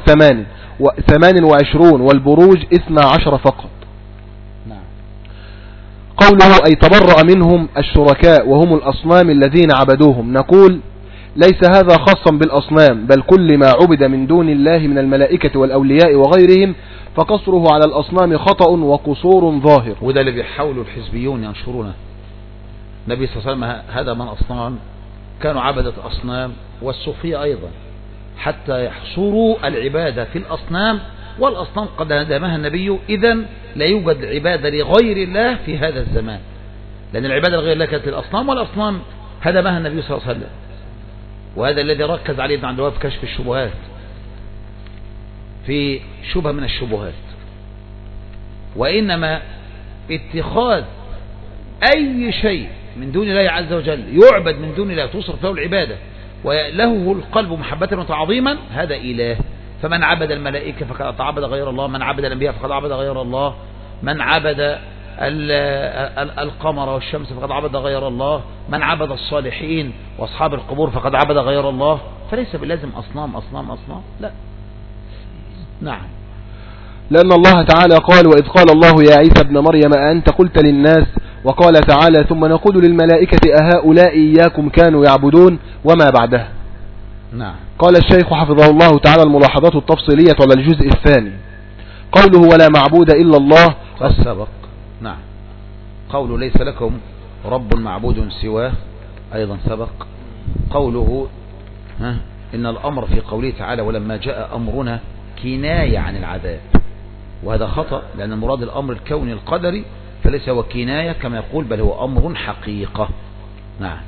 28 والبروج 12 فقط. نعم. قوله أي تبرأ منهم الشركاء وهم الأصنام الذين عبدوهم، نقول ليس هذا خاصا بالأصنام، بل كل ما عبد من دون الله من الملائكة والأولياء وغيرهم، فقصره على الأصنام خطأ وقصور ظاهر. وده اللي بيحاولوا الحزبيون ينشرونه. النبي صلى الله عليه وسلم هذا من أصنام، كانوا عبدة أصنام، والصوفية أيضا، حتى يحصروا العبادة في الأصنام، والأصنام قد هدمها النبي. إذن لا يوجد عبادة لغير الله في هذا الزمان، لأن العبادة لغير الله كانت للأصنام، والأصنام هدمها النبي صلى الله عليه وسلم. وهذا الذي ركز عليه ابن عبد الوهاب في كشف الشبهات، في شبهة من الشبهات. وإنما اتخاذ أي شيء من دون الله عز وجل يعبد من دون الله تصرف له العبادة ويألهه القلب محبة وتعظيما، هذا إله. فمن عبد الملائكة فقد عبد غير الله، من عبد الأنبياء فقد عبد غير الله، من عبد القمر والشمس فقد عبد غير الله، من عبد الصالحين وأصحاب القبور فقد عبد غير الله. فليس بلازم أصنام أصنام أصنام، لا. نعم. لأن الله تعالى قال: وإذ قال الله يا عيسى ابن مريم أأنت قلت للناس، وقال تعالى: ثم نقول للملائكة أهؤلاء إياكم كانوا يعبدون، وما بعدها. نعم. قال الشيخ حفظه الله تعالى: الملاحظات التفصيلية على الجزء الثاني. قوله ولا معبود إلا الله قد سبق. نعم. قوله ليس لكم رب معبود سواه أيضا سبق. قوله إن الأمر في قوله تعالى ولما جاء أمرنا كناية عن العذاب، وهذا خطأ، لأن المراد الأمر الكوني القدري، فليس هو كناية كما يقول، بل هو أمر حقيقة. نعم.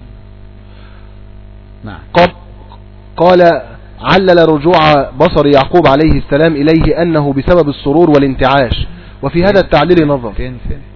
نعم. قال علل رجوع بصر يعقوب عليه السلام إليه أنه بسبب السرور والانتعاش، وفي هذا التعليل نظر. فين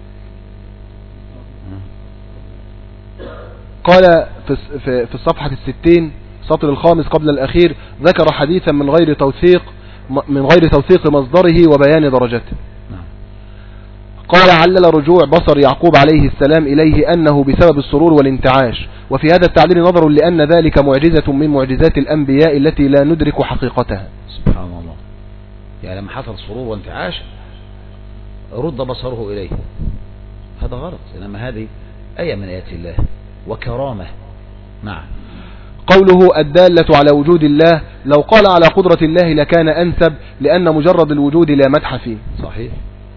قال في الصفحة 60 سطر الخامس قبل الأخير: ذكر حديثا من غير توثيق مصدره وبيان درجته. قال علل رجوع بصر يعقوب عليه السلام إليه أنه بسبب السرور والانتعاش، وفي هذا التعليل نظر لأن ذلك معجزة من معجزات الأنبياء التي لا ندرك حقيقتها. سبحان الله. يعني لما حصل سرور وانتعاش رد بصره إليه، هذا غلط، إنما هذه آية من آيات الله وكرامة. نعم. قوله الدالة على وجود الله، لو قال على قدرة الله لكان أنسب، لأن مجرد الوجود لا مدح فيه. صحيح.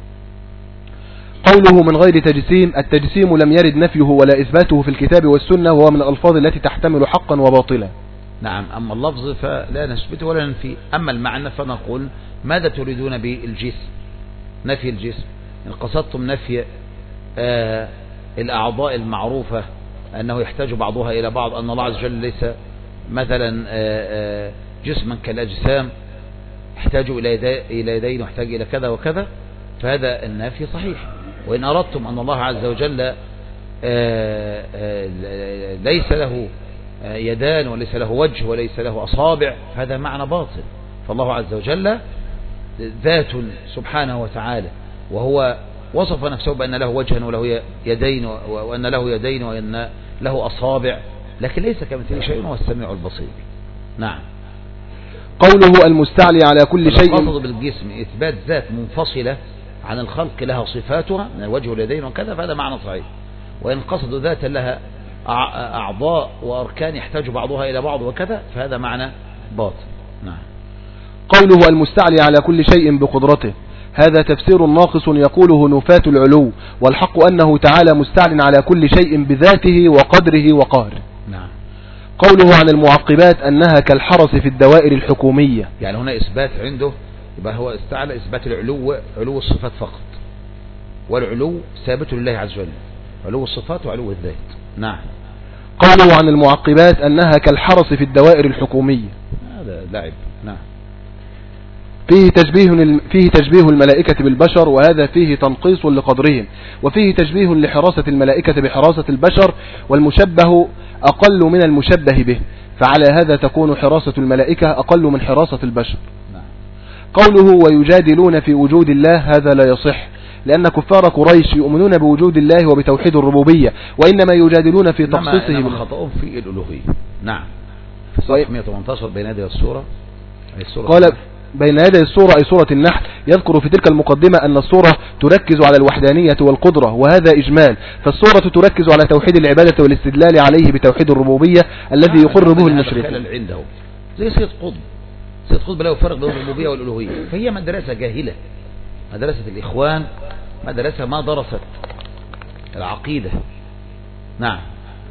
قوله من غير تجسيم، التجسيم لم يرد نفيه ولا إثباته في الكتاب والسنة، وهو من الألفاظ التي تحتمل حقا وباطلا. نعم. أما اللفظ فلا نثبته ولا ننفيه، أما المعنى فنقول ماذا تريدون بالجسم؟ نفي الجسم. إن قصدتم نفي الأعضاء المعروفة أنه يحتاج بعضها إلى بعض، أن الله عز وجل ليس مثلا جسما كالأجسام يحتاج إلى يدين ويحتاج إلى كذا وكذا، فهذا النافي صحيح. وإن أردتم أن الله عز وجل ليس له يدان وليس له وجه وليس له أصابع، فهذا معنى باطل. فالله عز وجل ذات سبحانه وتعالى، وهو وصف نفسه بأن له وجها وله يدين وأن له يدين وأن له أصابع، لكن ليس كمثله شيء، وهو السميع البصير. نعم. قوله المستعلي على كل شيء، القصد بالجسم إثبات ذات منفصلة عن الخلق لها صفاتها من الوجه واليدين وكذا، فهذا معنى صحيح. وإن قصد ذات لها أعضاء وأركان يحتاج بعضها إلى بعض وكذا، فهذا معنى باطل. نعم. قوله المستعلي على كل شيء بقدرته، هذا تفسير ناقص يقوله نفاة العلو، والحق أنه تعالى مستعل على كل شيء بذاته وقدره وقهره. نعم. قوله عن المعقبات أنها كالحرس في الدوائر الحكومية، يعني هنا إثبات عنده، يبقى هو استعلى إثبات العلو، علو الصفات فقط، والعلو ثابت لله عز وجل، علو الصفات وعلو الذات. نعم. قوله عن المعقبات أنها كالحرس في الدوائر الحكومية، هذا لعب. نعم. فيه تشبيه الملائكة بالبشر، وهذا فيه تنقيص لقدرهم، وفيه تشبيه لحراسة الملائكة بحراسة البشر، والمشبه أقل من المشبه به، فعلى هذا تكون حراسة الملائكة أقل من حراسة البشر. قوله ويجادلون في وجود الله، هذا لا يصح، لأن كفار قريش يؤمنون بوجود الله وبتوحيد الربوبية، وإنما يجادلون في تخصيصه بالخطأ في الألوهية. نعم. في صفحة 118 بين يدي السورة. قال بين يدي السورة أي سورة النحل، يذكر في تلك المقدمة أن السورة تركز على الوحدانية والقدرة، وهذا إجمال، فالسورة تركز على توحيد العبادة والاستدلال عليه بتوحيد الربوبية الذي يقر به المشركون. زي سيد قطب له فرق بين الربوبية والألوهية، فهي مدرسة جاهلة، مدرسة الإخوان، مدرسة ما درست العقيدة. نعم.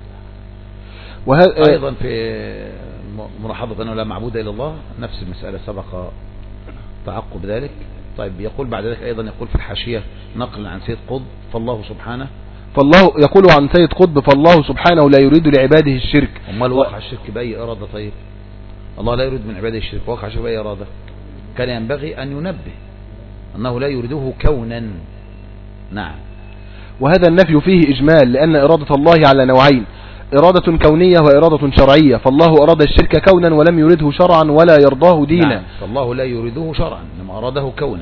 أيضا في ملاحظة أنه لا معبود إلا الله، نفس المسألة سبق تعقب ذلك. طيب يقول بعد ذلك أيضا، يقول في الحاشية نقلا عن سيد قطب، فالله سبحانه، يقول عن سيد قطب فالله سبحانه لا يريد لعباده الشرك. أما واقع الشرك بأي إرادة؟ طيب الله لا يريد من عباده الشرك، واقع الشرك بأي إرادة؟ كان ينبغي أن ينبه أنه لا يريده كونا. نعم. وهذا النفي فيه إجمال، لأن إرادة الله على نوعين: إرادة كونية وإرادة شرعية، فالله أراد الشرك كونا ولم يرده شرعا ولا يرضاه دينا. نعم، فالله لا يريده شرعا إنما أراده كونا.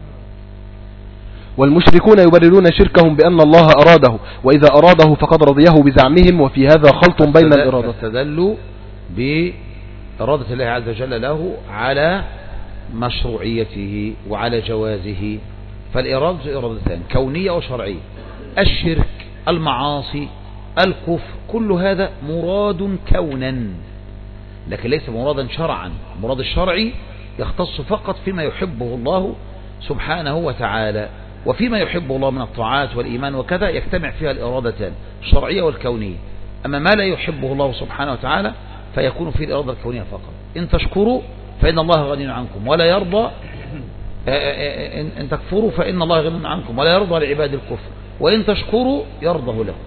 والمشركون يبررون شركهم بأن الله أراده، وإذا أراده فقد رضيه بزعمهم، وفي هذا خلط بين الإرادة. فاستدلوا بإرادة الله عز وجل له على مشروعيته وعلى جوازه. فالإرادة إرادتان كونية وشرعية. الشرك، المعاصي، الكفر، كل هذا مراد كونا، لكن ليس مرادا شرعا. المراد الشرعي يختص فقط فيما يحبه الله سبحانه وتعالى، وفيما يحبه الله من الطاعات والإيمان وكذا يجتمع فيها الإرادتان الشرعية والكونية. أما ما لا يحبه الله سبحانه وتعالى فيكون فيه الإرادة الكونية فقط. إن تشكروا فإن الله غني عنكم ولا يرضى، إن تكفروا فإن الله غني عنكم ولا يرضى لعباد الكفر، وإن تشكروا يرضه لكم.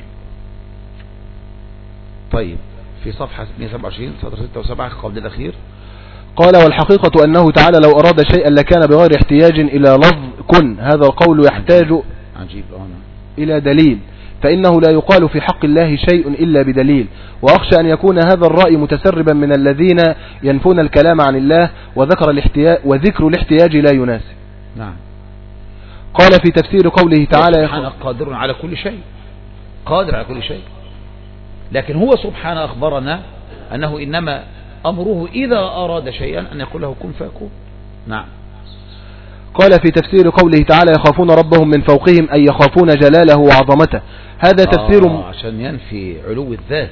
طيب، في صفحة 127 سطر 6 و7 قبل الأخير قال: والحقيقة أنه تعالى لو أراد شيئا لكان بغير احتياج إلى لفظ كن. هذا القول يحتاج عجيب إلى دليل، فإنه لا يقال في حق الله شيء إلا بدليل، وأخشى أن يكون هذا الرأي متسربا من الذين ينفون الكلام عن الله وذكر الاحتياج لا يناسب. نعم. قال في تفسير قوله تعالى: سبحانه قادر على كل شيء، قادر على كل شيء، لكن هو سبحانه أخبرنا أنه إنما أمره إذا أراد شيئا أن يقول له كن فيكون. نعم. قال في تفسير قوله تعالى: يخافون ربهم من فوقهم، أي يخافون جلاله وعظمته. هذا تفسير عشان ينفي علو الذات.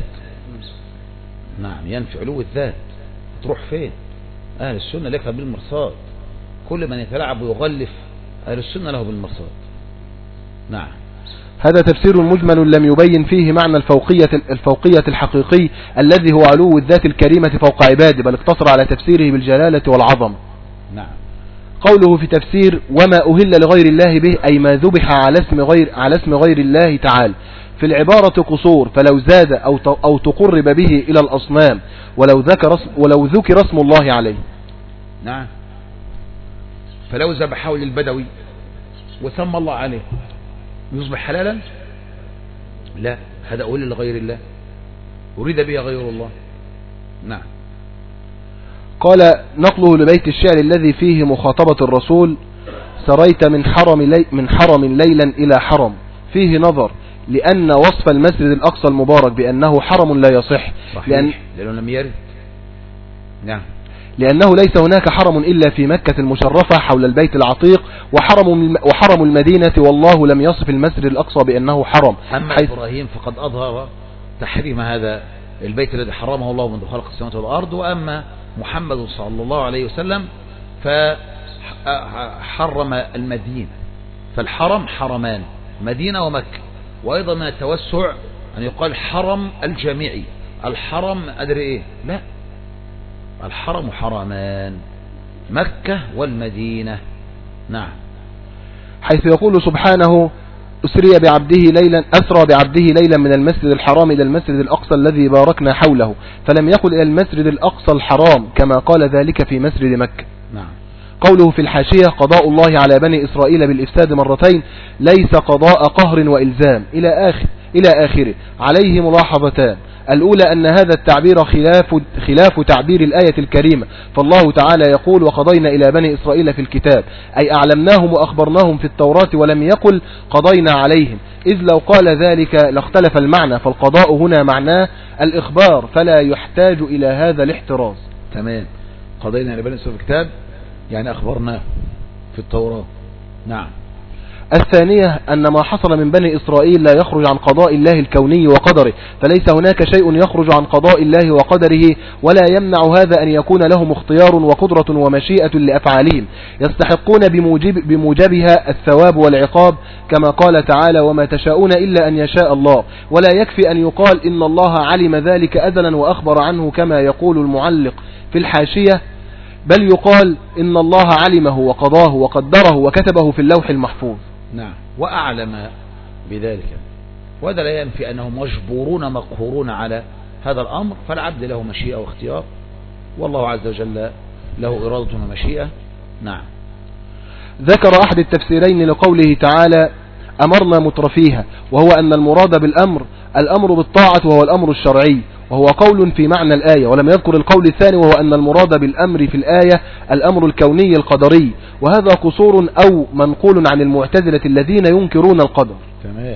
نعم، ينفي علو الذات. تروح فين؟ أهل السنة لك بالمرصاد، كل من يتلعب ويغلف أهل السنة له بالمرصاد. نعم. هذا تفسير مجمل لم يبين فيه معنى الفوقية الحقيقي الذي هو علو الذات الكريمة فوق عباده، بل اقتصر على تفسيره بالجلالة والعظم. نعم. قوله في تفسير: وما أهل لغير الله به، أي ما ذبح على اسم غير الله تعالى. في العبارة قصور، فلو زاد أو تقرب به إلى الأصنام ولو ذكر اسم الله عليه. نعم. فلو ذبحه للبدوي وسمى الله عليه يصبح حلالا؟ لا، هذا أهل لغير الله، أريد به غير الله. نعم. قال: نقله لبيت الشعر الذي فيه مخاطبة الرسول: سريت من حرم ليلا إلى حرم، فيه نظر، لأن وصف المسجد الأقصى المبارك بأنه حرم لا يصح، لأنه لم يرد. نعم. لأنه ليس هناك حرم إلا في مكة المشرفة حول البيت العتيق، وحرم المدينة، والله لم يصف المسجد الأقصى بأنه حرم. أما إبراهيم فقد أظهر تحريم هذا البيت الذي حرمه الله منذ خلق السماوات والأرض، وأما محمد صلى الله عليه وسلم فحرم المدينة. فالحرم حرمان، مدينة ومكة. وأيضا من التوسع أن يقال حرم الجميعي، الحرم أدري إيه، لا، الحرم حرمان، مكة والمدينة. نعم. حيث يقول سبحانه: أسرى بعبده ليلا من المسجد الحرام إلى المسجد الأقصى الذي باركنا حوله، فلم يقل إلى المسجد الأقصى الحرام كما قال ذلك في مسجد مكة. نعم. قوله في الحاشية: قضاء الله على بني إسرائيل بالإفساد مرتين، ليس قضاء قهر وإلزام إلى آخره. عليه ملاحظتان: الأولى أن هذا التعبير خلاف تعبير الآية الكريمة، فالله تعالى يقول: وقضينا إلى بني إسرائيل في الكتاب، أي أعلمناهم وأخبرناهم في التوراة، ولم يقل قضينا عليهم، إذ لو قال ذلك لاختلف المعنى، فالقضاء هنا معناه الإخبار، فلا يحتاج إلى هذا الاحتراز. تمام. قضينا إلى بني إسرائيل في الكتاب يعني أخبرناه في التوراة. نعم. الثانية أن ما حصل من بني إسرائيل لا يخرج عن قضاء الله الكوني وقدره، فليس هناك شيء يخرج عن قضاء الله وقدره، ولا يمنع هذا أن يكون لهم اختيار وقدرة ومشيئة لأفعالهم يستحقون بموجبها الثواب والعقاب، كما قال تعالى: وما تشاءون إلا أن يشاء الله. ولا يكفي أن يقال إن الله علم ذلك أزلا وأخبر عنه كما يقول المعلق في الحاشية، بل يقال إن الله علمه وقضاه وقدره وكتبه في اللوح المحفوظ. نعم. وأعلم بذلك، وهذا لا ينفي أنهم مجبورون مقهورون على هذا الأمر، فالعبد له مشيئة واختيار، والله عز وجل له إرادة ومشيئة. نعم. ذكر أحد التفسيرين لقوله تعالى: أمرنا مترفيها، وهو أن المراد بالأمر الأمر بالطاعة وهو الأمر الشرعي، وهو قول في معنى الآية. ولم يذكر القول الثاني وهو أن المراد بالأمر في الآية الأمر الكوني القدري، وهذا قصور أو منقول عن المعتزلة الذين ينكرون القدر. تمام.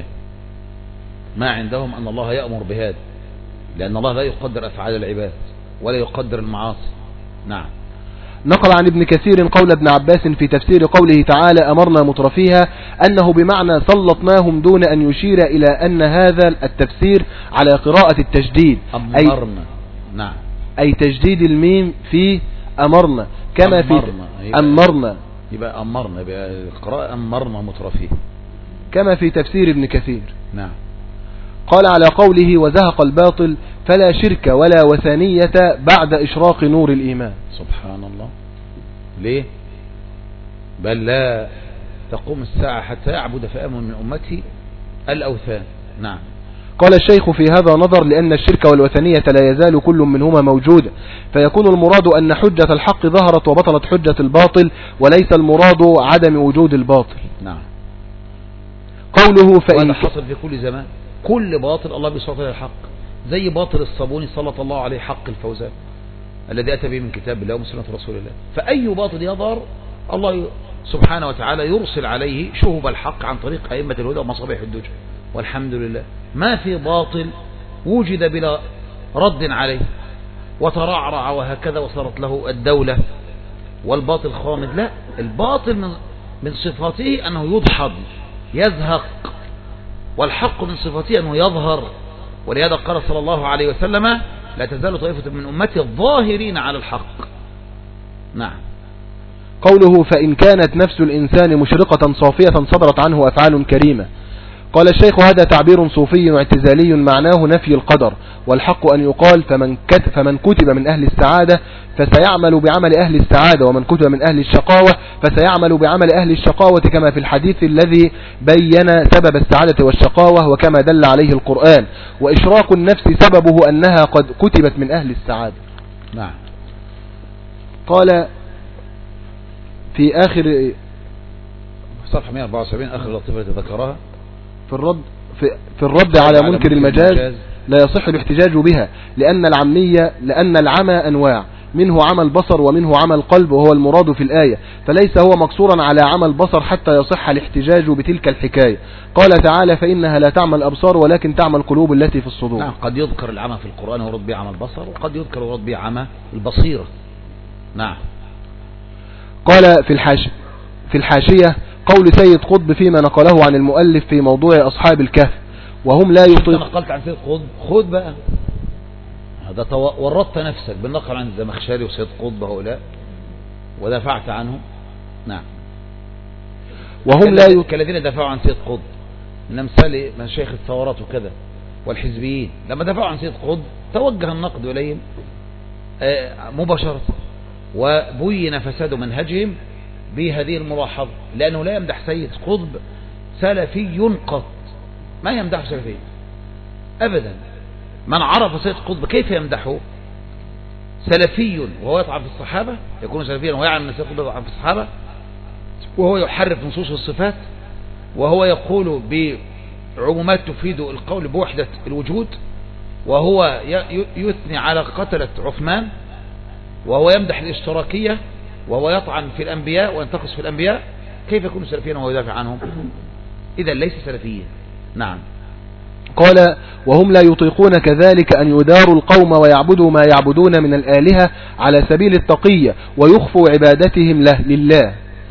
ما عندهم أن الله يأمر بهذا، لأن الله لا يقدر أفعال العباد ولا يقدر المعاصي. نعم. نقل عن ابن كثير قول ابن عباس في تفسير قوله تعالى أمرنا مترفيها أنه بمعنى سلطناهم، دون أن يشير إلى أن هذا التفسير على قراءة التجديد، أمرنا. نعم. أي تجديد الميم في أمرنا كما في أمرنا، يبقى أمرنا، يبقى القراءة أمرنا مترفيه كما في تفسير ابن كثير. نعم. قال على قوله وزهق الباطل فلا شرك ولا وثنية بعد إشراق نور الإيمان. سبحان الله. ليه؟ بل لا تقوم الساعة حتى يعبد فئام من أمتي الأوثان. نعم. قال الشيخ في هذا نظر، لأن الشرك والوثنية لا يزال كل منهما موجودا، فيكون المراد أن حجة الحق ظهرت وبطلت حجة الباطل، وليس المراد عدم وجود الباطل. نعم. قوله فإن حصل في كل زمان كل باطل الله بيسلط عليه الحق، زي باطل الصابوني سلط الله عليه حق الفوزان الذي أتى به من كتاب الله ومن سنة رسول الله. فأي باطل يظهر الله سبحانه وتعالى يرسل عليه شهب الحق عن طريق أئمة الهدى ومصابيح الدجى، والحمد لله ما في باطل وجد بلا رد عليه وترعرع وهكذا وصارت له الدولة والباطل خامد. لا، الباطل من صفاته أنه يدحض يزهق، والحق من صفاته أنه يظهر. ولهذا قال صلى الله عليه وسلم لا تزال طائفة من أمتي الظاهرين على الحق. نعم. قوله فإن كانت نفس الإنسان مشرقة صافية صدرت عنه أفعال كريمة. قال الشيخ هذا تعبير صوفي اعتزالي معناه نفي القدر، والحق أن يقال فمن كتب من أهل السعادة فسيعمل بعمل أهل السعادة، ومن كتب من أهل الشقاوة فسيعمل بعمل أهل الشقاوة، كما في الحديث الذي بين سبب السعادة والشقاوة وكما دل عليه القرآن. وإشراق النفس سببه أنها قد كتبت من أهل السعادة. نعم. قال في آخر صفحة 174 آخر اللطيفة التي ذكرها في الرد على منكر المجاز لا يصح الاحتجاج بها، لأن العمى أنواع، منه عمى البصر ومنه عمى القلب، وهو المراد في الآية، فليس هو مقصورا على عمى البصر حتى يصح الاحتجاج بتلك الحكاية. قال تعالى فإنها لا تعمى الأبصار ولكن تعمى القلوب التي في الصدور. نعم. قد يذكر العمى في القرآن ورد به عمى البصر، وقد يذكر ورد به عمى البصيرة. نعم. قال في الحاشية قول سيد قطب فيما نقله عن المؤلف في موضوع أصحاب الكهف وهم لا يطيق. نقلت عن سيد قطب، خذ بقى هذا ورطت نفسك بالنقل عن الزمخشري وسيد قطب هؤلاء ودافعت عنهم. نعم. وهم لا كالذين دافعوا عن سيد قطب من أمثال مشايخ الثورات وكذا والحزبيين، لما دافعوا عن سيد قطب توجه النقد إليهم مباشرة، وبين فساد منهجهم بهذه الملاحظة، لأنه لا يمدح سيد قطب سلفي قط، ما يمدح سلفي أبدا. من عرف سيد قطب كيف يمدحه؟ سلفي وهو يطعن في الصحابة يكون سلفيا وهو يعلم أن سيد قطب يطعن في الصحابة، وهو يحرف نصوص الصفات، وهو يقول بعمومات تفيد القول بوحدة الوجود، وهو يثني على قتلة عثمان، وهو يمدح الاشتراكية، وهو يطعن في الأنبياء وينتقص في الأنبياء. كيف يكون سلفيا وهو يدافع عنهم؟ إذا ليس سلفيا. نعم. قال وهم لا يطيقون كذلك أن يداروا القوم ويعبدوا ما يعبدون من الآلهة على سبيل التقية ويخفوا عبادتهم لله.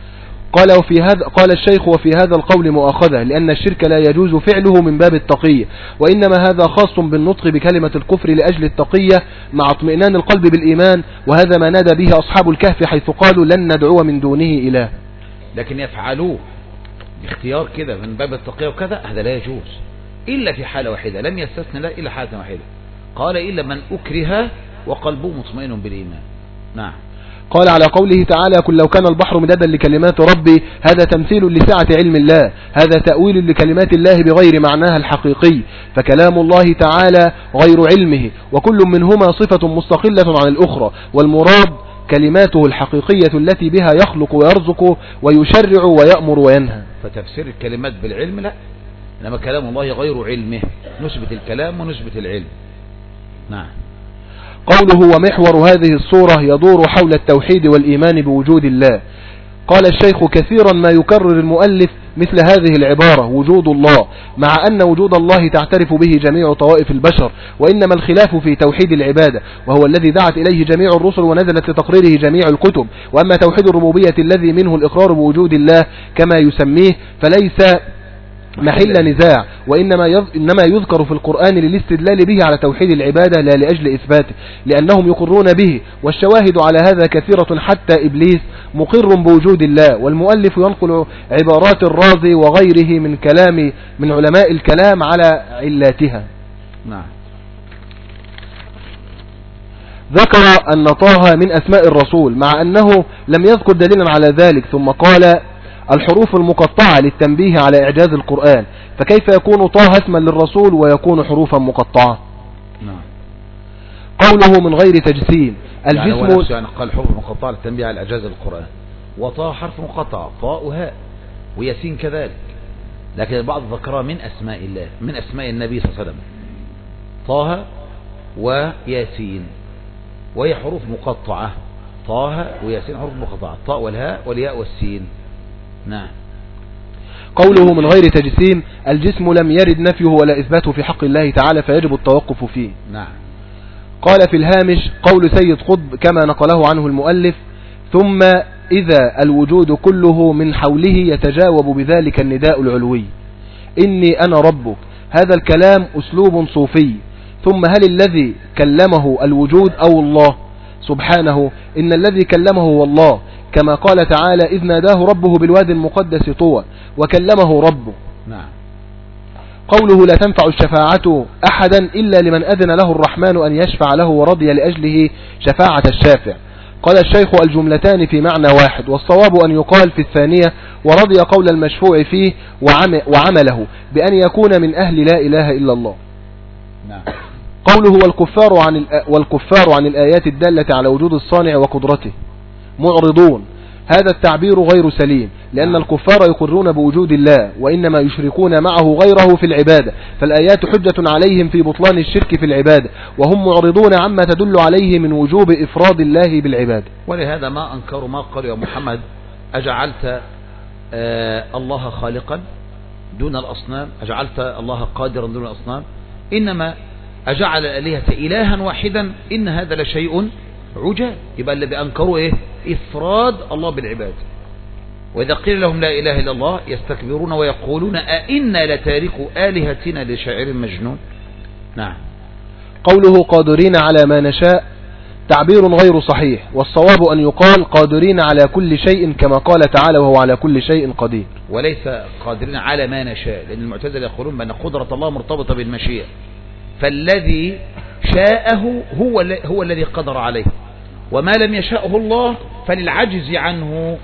قال الشيخ وفي هذا القول مؤاخذة، لأن الشرك لا يجوز فعله من باب التقية، وإنما هذا خاص بالنطق بكلمة الكفر لأجل التقية مع اطمئنان القلب بالإيمان، وهذا ما نادى به أصحاب الكهف حيث قالوا لن ندعو من دونه إله. لكن يفعلوه باختيار كده من باب التقية وكذا، هذا لا يجوز إلا في حالة واحدة، لم يستثنى لا إلا حالة واحدة، قال إلا من أكره وقلبه مطمئن بالإيمان. نعم. قال على قوله تعالى قل لو كان البحر مدادا لكلمات ربي، هذا تمثيل لسعة علم الله، هذا تأويل لكلمات الله بغير معناها الحقيقي، فكلام الله تعالى غير علمه، وكل منهما صفة مستقلة عن الأخرى، والمراد كلماته الحقيقية التي بها يخلق ويرزق ويشرع ويأمر وينهى. فتفسير الكلمات بالعلم لا، إنما كلام الله غير علمه، نثبت الكلام ونثبت العلم. نعم. قوله ومحور هذه الصورة يدور حول التوحيد والإيمان بوجود الله. قال الشيخ كثيرا ما يكرر المؤلف مثل هذه العبارة وجود الله، مع أن وجود الله تعترف به جميع طوائف البشر، وإنما الخلاف في توحيد العبادة، وهو الذي دعت إليه جميع الرسل ونزلت لتقريره جميع الكتب. وأما توحيد الربوبية الذي منه الإقرار بوجود الله كما يسميه فليس محل نزاع، وإنما يذكر في القرآن للاستدلال به على توحيد العبادة لا لأجل إثباته، لأنهم يقرون به، والشواهد على هذا كثيرة حتى إبليس مقر بوجود الله. والمؤلف ينقل عبارات الرازي وغيره من علماء الكلام على علاتها. نعم. ذكر أن طه من أسماء الرسول مع أنه لم يذكر دليلا على ذلك، ثم قال الحروف المقطعة للتنبيه على إعجاز القرآن، فكيف يكون طه اسما للرسول ويكون حروفا مقطعة؟ نعم. قوله من غير تجسيم الجسم يعني قال حروف مقطعة للتنبيه على إعجاز القرآن، وطه حرف مقطع، طاء وهاء، وياسين كذلك، لكن البعض ذكرها من أسماء الله، من أسماء النبي صلى الله عليه وسلم، طه وياسين، وهي حروف مقطعة، طه وياسين حروف مقطعة، الطاء والهاء والياء والسين. نعم. قوله من غير تجسيم الجسم لم يرد نفيه ولا إثباته في حق الله تعالى فيجب التوقف فيه. نعم. قال في الهامش قول سيد قطب كما نقله عنه المؤلف ثم إذا الوجود كله من حوله يتجاوب بذلك النداء العلوي إني أنا ربك. هذا الكلام أسلوب صوفي. ثم هل الذي كلمه الوجود أو الله؟ سبحانه إن الذي كلمه هو الله، كما قال تعالى إذ ناداه ربه بالوادي المقدس طوى وكلمه ربه. نعم. قوله لا تنفع الشفاعة أحدا إلا لمن أذن له الرحمن أن يشفع له ورضي لأجله شفاعة الشافع. قال الشيخ الجملتان في معنى واحد، والصواب أن يقال في الثانية ورضي قول المشفوع فيه وعمله بأن يكون من أهل لا إله إلا الله. نعم. قوله والكفار عن الآيات الدالة على وجود الصانع وقدرته معرضون. هذا التعبير غير سليم، لأن الكفار يقرون بوجود الله وإنما يشركون معه غيره في العبادة، فالآيات حجة عليهم في بطلان الشرك في العبادة، وهم معرضون عما تدل عليه من وجوب إفراد الله بالعبادة. ولهذا ما أنكروا ما قالوا يا محمد أجعلت الله خالقا دون الأصنام، أجعلت الله قادرا دون الأصنام، إنما أجعل الآلهة إلها واحدا إن هذا لشيء عجاب. يبقى الذي أنكروا إيه؟ إفراد الله بالعباد. وإذا قيل لهم لا إله إلا الله يستكبرون ويقولون أئنا لتاركوا آلهتنا لشاعر مجنون. نعم. قوله قادرين على ما نشاء تعبير غير صحيح، والصواب أن يقال قادرين على كل شيء كما قال تعالى وهو على كل شيء قدير، وليس قادرين على ما نشاء، لأن المعتزلة يقولون بأن قدرة الله مرتبطة بالمشيئة، فالذي شاءه هو الذي قدر عليه، وما لم يشاءه الله فللعجز عنه،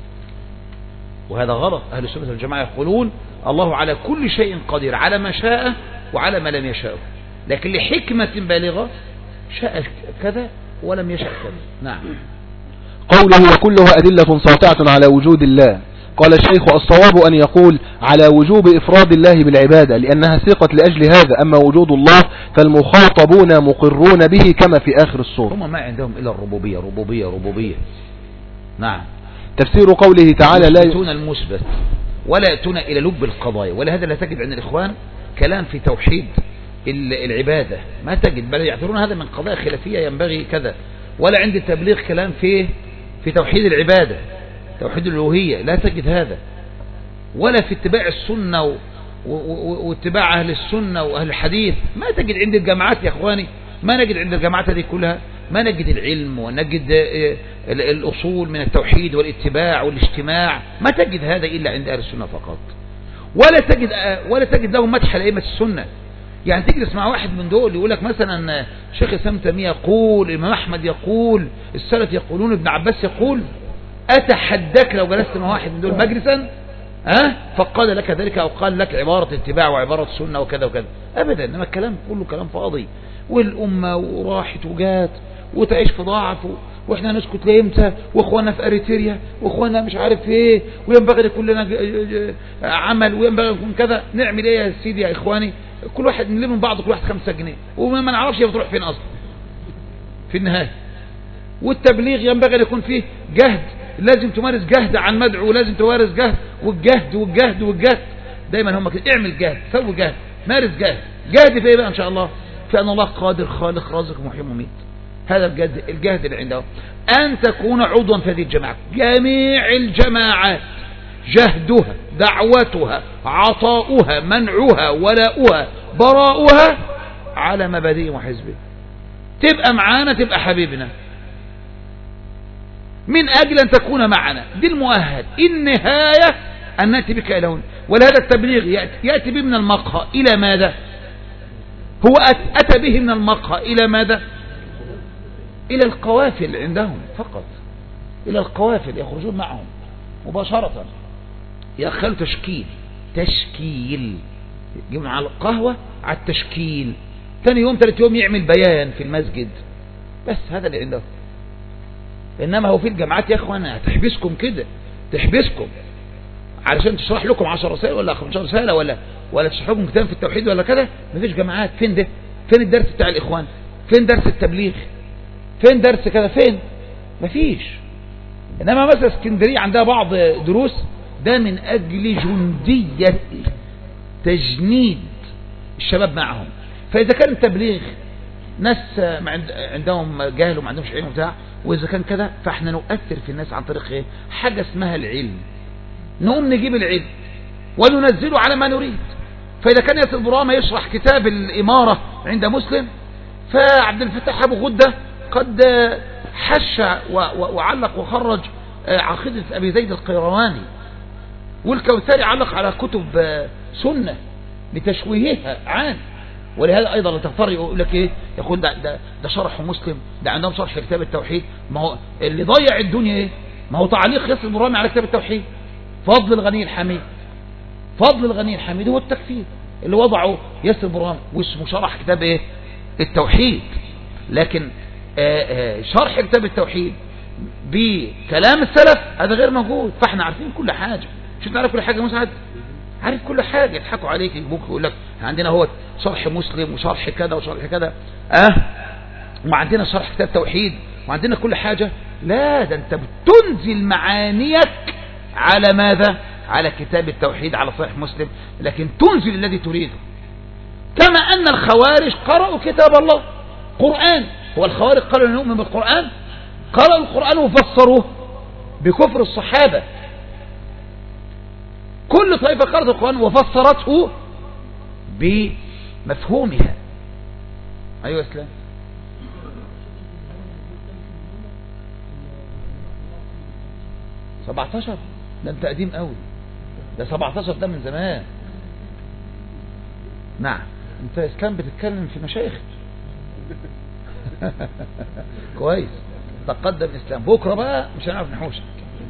وهذا غلط. أهل السنة والجماعة يقولون الله على كل شيء قدير، على ما شاء وعلى ما لم يشاءه، لكن لحكمة بالغة شاء كذا ولم يشاء كذا. نعم. قوله وكلها أدلة ساطعة على وجود الله. قال الشيخ الصواب أن يقول على وجوب إفراد الله بالعبادة، لأنها سيقت لأجل هذا. أما وجود الله فالمخاطبون مقرون به كما في آخر السورة. هم ما عندهم إلا الربوبية ربوبية ربوبية. نعم. تفسير قوله تعالى لا يأتون المثبت ولا يأتون إلى لب القضايا، ولهذا لا تجد عند الإخوان كلام في توحيد العبادة، ما تجد، بل يعتبرون هذا من قضايا خلافية ينبغي كذا. ولا عند التبليغ كلام في توحيد العبادة، توحيد الألوهية، لا تجد هذا. ولا في اتباع السنة واتباع أهل السنة وأهل الحديث ما تجد عند الجماعات يا أخواني، ما نجد عند الجماعات هذه كلها، ما نجد العلم ونجد الأصول من التوحيد والاتباع والاجتماع، ما تجد هذا إلا عند أهل السنة فقط. ولا تجد لهم مدح لأئمة السنة. يعني تجلس مع واحد من دول يقول لك مثلا شيخ الإسلام تيمية يقول، الإمام أحمد يقول، السلف يقولون، ابن عباس يقول، أتحدك لو جلست مع واحد من دول مجلسا فقال لك ذلك أو قال لك عبارة اتباع وعبارة سنة وكذا وكذا، أبدا. إنما الكلام كله كلام فاضي، والأمة وراحت وجات وتعيش في ضعف واحنا نسكت لامتى، واخوانا في اريتريا، واخوانا مش عارف ايه، وينبغي لكل لنا عمل، وينبغي لكم كذا. نعمل ايه يا سيدي يا اخواني؟ كل واحد نلم من بعض، كل واحد 5 جنيه، وما نعرفش هي بتروح فين اصلا في النهايه. والتبليغ ينبغي ان يكون فيه جهد، لازم تمارس جهد عن مدعو، ولازم تمارس جهد، والجهد والجهد والجهد دايما هم كده. اعمل جهد، سوي جهد، مارس جهد. جهد في ايه بقى؟ ان شاء الله في ان الله قادر خالق رازق محيي مميت. هذا الجهد اللي عنده. ان تكون عضوا في هذه الجماعه، جميع الجماعات جهدها، دعوتها، عطاؤها، منعها، ولاؤها، براؤها على مبادئ وحزبه. تبقى معانا، تبقى حبيبنا، من أجل أن تكون معنا. دي المؤهل. النهاية أن نأتي بك إلى هنا. ولهذا التبليغ يأتي به من المقهى إلى ماذا؟ هو أتى به من المقهى إلى ماذا؟ إلى القوافل عندهم فقط، إلى القوافل يخرجون معهم مباشرة، يدخلوا تشكيل يجيبون على القهوة على التشكيل. ثاني يوم ثالث يوم يعمل بيان في المسجد، بس هذا اللي عنده. إنما هو في الجامعات يا أخوانا تحبسكم كده، تحبسكم علشان تشرح لكم 10 رسائل ولا 15 رسالة ولا تشرح لكم كتاب في التوحيد ولا كده. مفيش جامعات. فين ده؟ فين الدرس بتاع الإخوان؟ فين درس التبليغ؟ فين درس كذا؟ فين؟ مفيش. إنما مثلا اسكندرية عندها بعض دروس، ده من أجل جندية تجنيد الشباب معهم. فإذا كان التبليغ ناس عندهم جهل وما عندهمش علم وبتاع، وإذا كان كده فإحنا نؤثر في الناس عن طريق إيه؟ حاجة اسمها العلم. نقوم نجيب العلم وننزله على ما نريد. فإذا كان ياسر برامة يشرح كتاب الإمارة عند مسلم، فعبد الفتاح أبو غدة قد حش وعلق وخرج عقيدة أبي زيد القيرواني، والكوثري علق على كتب سنة لتشويهها عام. ولهذا أيضا لا تغتر يقول لك إيه، يقول ده شرح مسلم، ده عندهم شرح كتاب التوحيد. ما هو اللي ضيع الدنيا إيه؟ ما هو تعليق ياسر برامي على كتاب التوحيد. فضل الغني الحميد، فضل الغني الحميد هو التكفير اللي وضعه ياسر برامي، واسمه شرح كتاب إيه؟ التوحيد. لكن شرح كتاب التوحيد بكلام السلف هذا غير موجود. فاحنا عارفين كل حاجة. شو تعرف كل حاجة مسعد؟ عارف كل حاجة. يضحكوا عليك، يجيبوك يقول لك عندنا هو شرح مسلم وشرح كذا وشرح كذا، وعندنا شرح كتاب توحيد وعندنا كل حاجة. لا، ده انت بتنزل معانيك على ماذا؟ على كتاب التوحيد، على صحيح مسلم، لكن تنزل الذي تريده. كما أن الخوارج قرأوا كتاب الله قرآن. هو الخوارج قالوا نؤمن بالقرآن؟ قرأوا القرآن وفسروه بكفر الصحابة. كل طائفة قرأت القرآن وفسرته بمفهومها. أيوة إسلام. $17 ده انت قديم قوي. ده 17 ده من زمان. نعم انت إسلام بتتكلم في مشايخ. كويس، تقدم إسلام. بكرة بقى مش هنعرف نحوشك.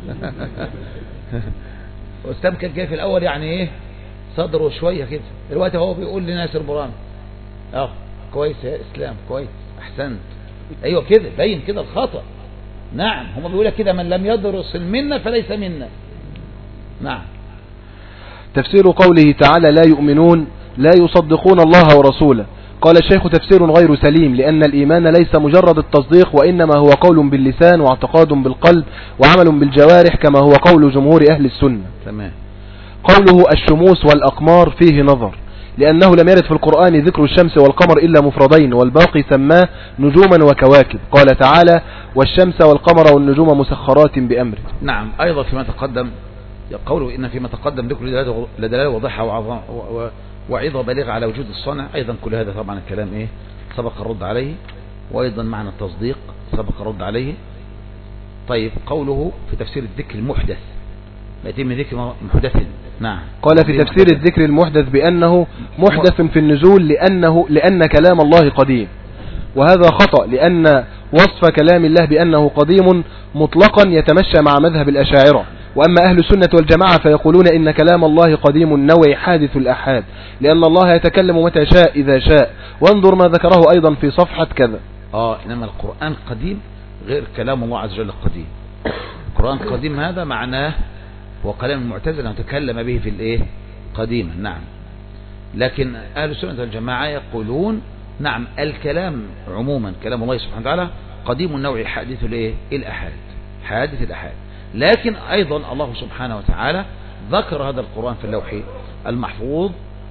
وإسلام كان جاي في الأول يعني إيه، صدره شوية كده. دلوقتي هو بيقول لناصر برامي كويس يا إسلام، كويس، أحسنت. أيوة كده باين كده الخطأ. نعم هم بيقولوا كده، من لم يدرس المنة فليس منا. نعم. تفسير قوله تعالى لا يؤمنون لا يصدقون الله ورسوله. قال الشيخ تفسير غير سليم، لأن الإيمان ليس مجرد التصديق، وإنما هو قول باللسان واعتقاد بالقلب وعمل بالجوارح، كما هو قول جمهور أهل السنة. تمام. قوله الشموس والأقمار فيه نظر، لأنه لم يرد في القرآن ذكر الشمس والقمر إلا مفردين، والباقي سماه نجوما وكواكب. قال تعالى والشمس والقمر والنجوم مسخرات بأمره. نعم. أيضا فيما تقدم قوله إن فيما تقدم ذكر لدلالة واضحة وعظة بالغة على وجود الصنع. أيضا كل هذا طبعا الكلام إيه سبق الرد عليه، وأيضا معنى التصديق سبق الرد عليه. طيب قوله في تفسير الذكر المحدث، يأتي من ذكر محدث. نعم. قال في تفسير الذكر المحدث بأنه محدث في النزول لأن كلام الله قديم، وهذا خطأ، لأن وصف كلام الله بأنه قديم مطلقا يتمشى مع مذهب الأشاعرة. وأما أهل السنة والجماعة فيقولون إن كلام الله قديم النوع حادث الأحاد، لأن الله يتكلم متى شاء إذا شاء. وانظر ما ذكره أيضا في صفحة كذا. إنما القرآن قديم غير كلام الله عز وجل القديم. القرآن القديم هذا معناه هو كلام المعتزلة تكلم به في الايه قديما. نعم. لكن أهل السنة والجماعة يقولون نعم الكلام عموما كلام الله سبحانه وتعالى قديم النوع حادث الايه الأحاد، حادث الأحاد. لكن أيضا الله سبحانه وتعالى ذكر هذا القرآن في اللوح المحفوظ،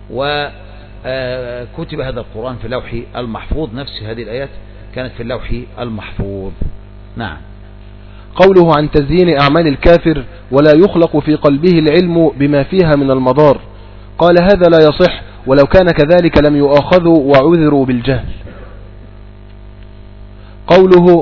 وكتب هذا القرآن في اللوح المحفوظ. نفس هذه الآيات كانت في اللوح المحفوظ. نعم. قوله عن تزيين أعمال الكافر ولا يخلق في قلبه العلم بما فيها من المضار، قال هذا لا يصح، ولو كان كذلك لم يؤاخذوا وعذروا بالجهل. قوله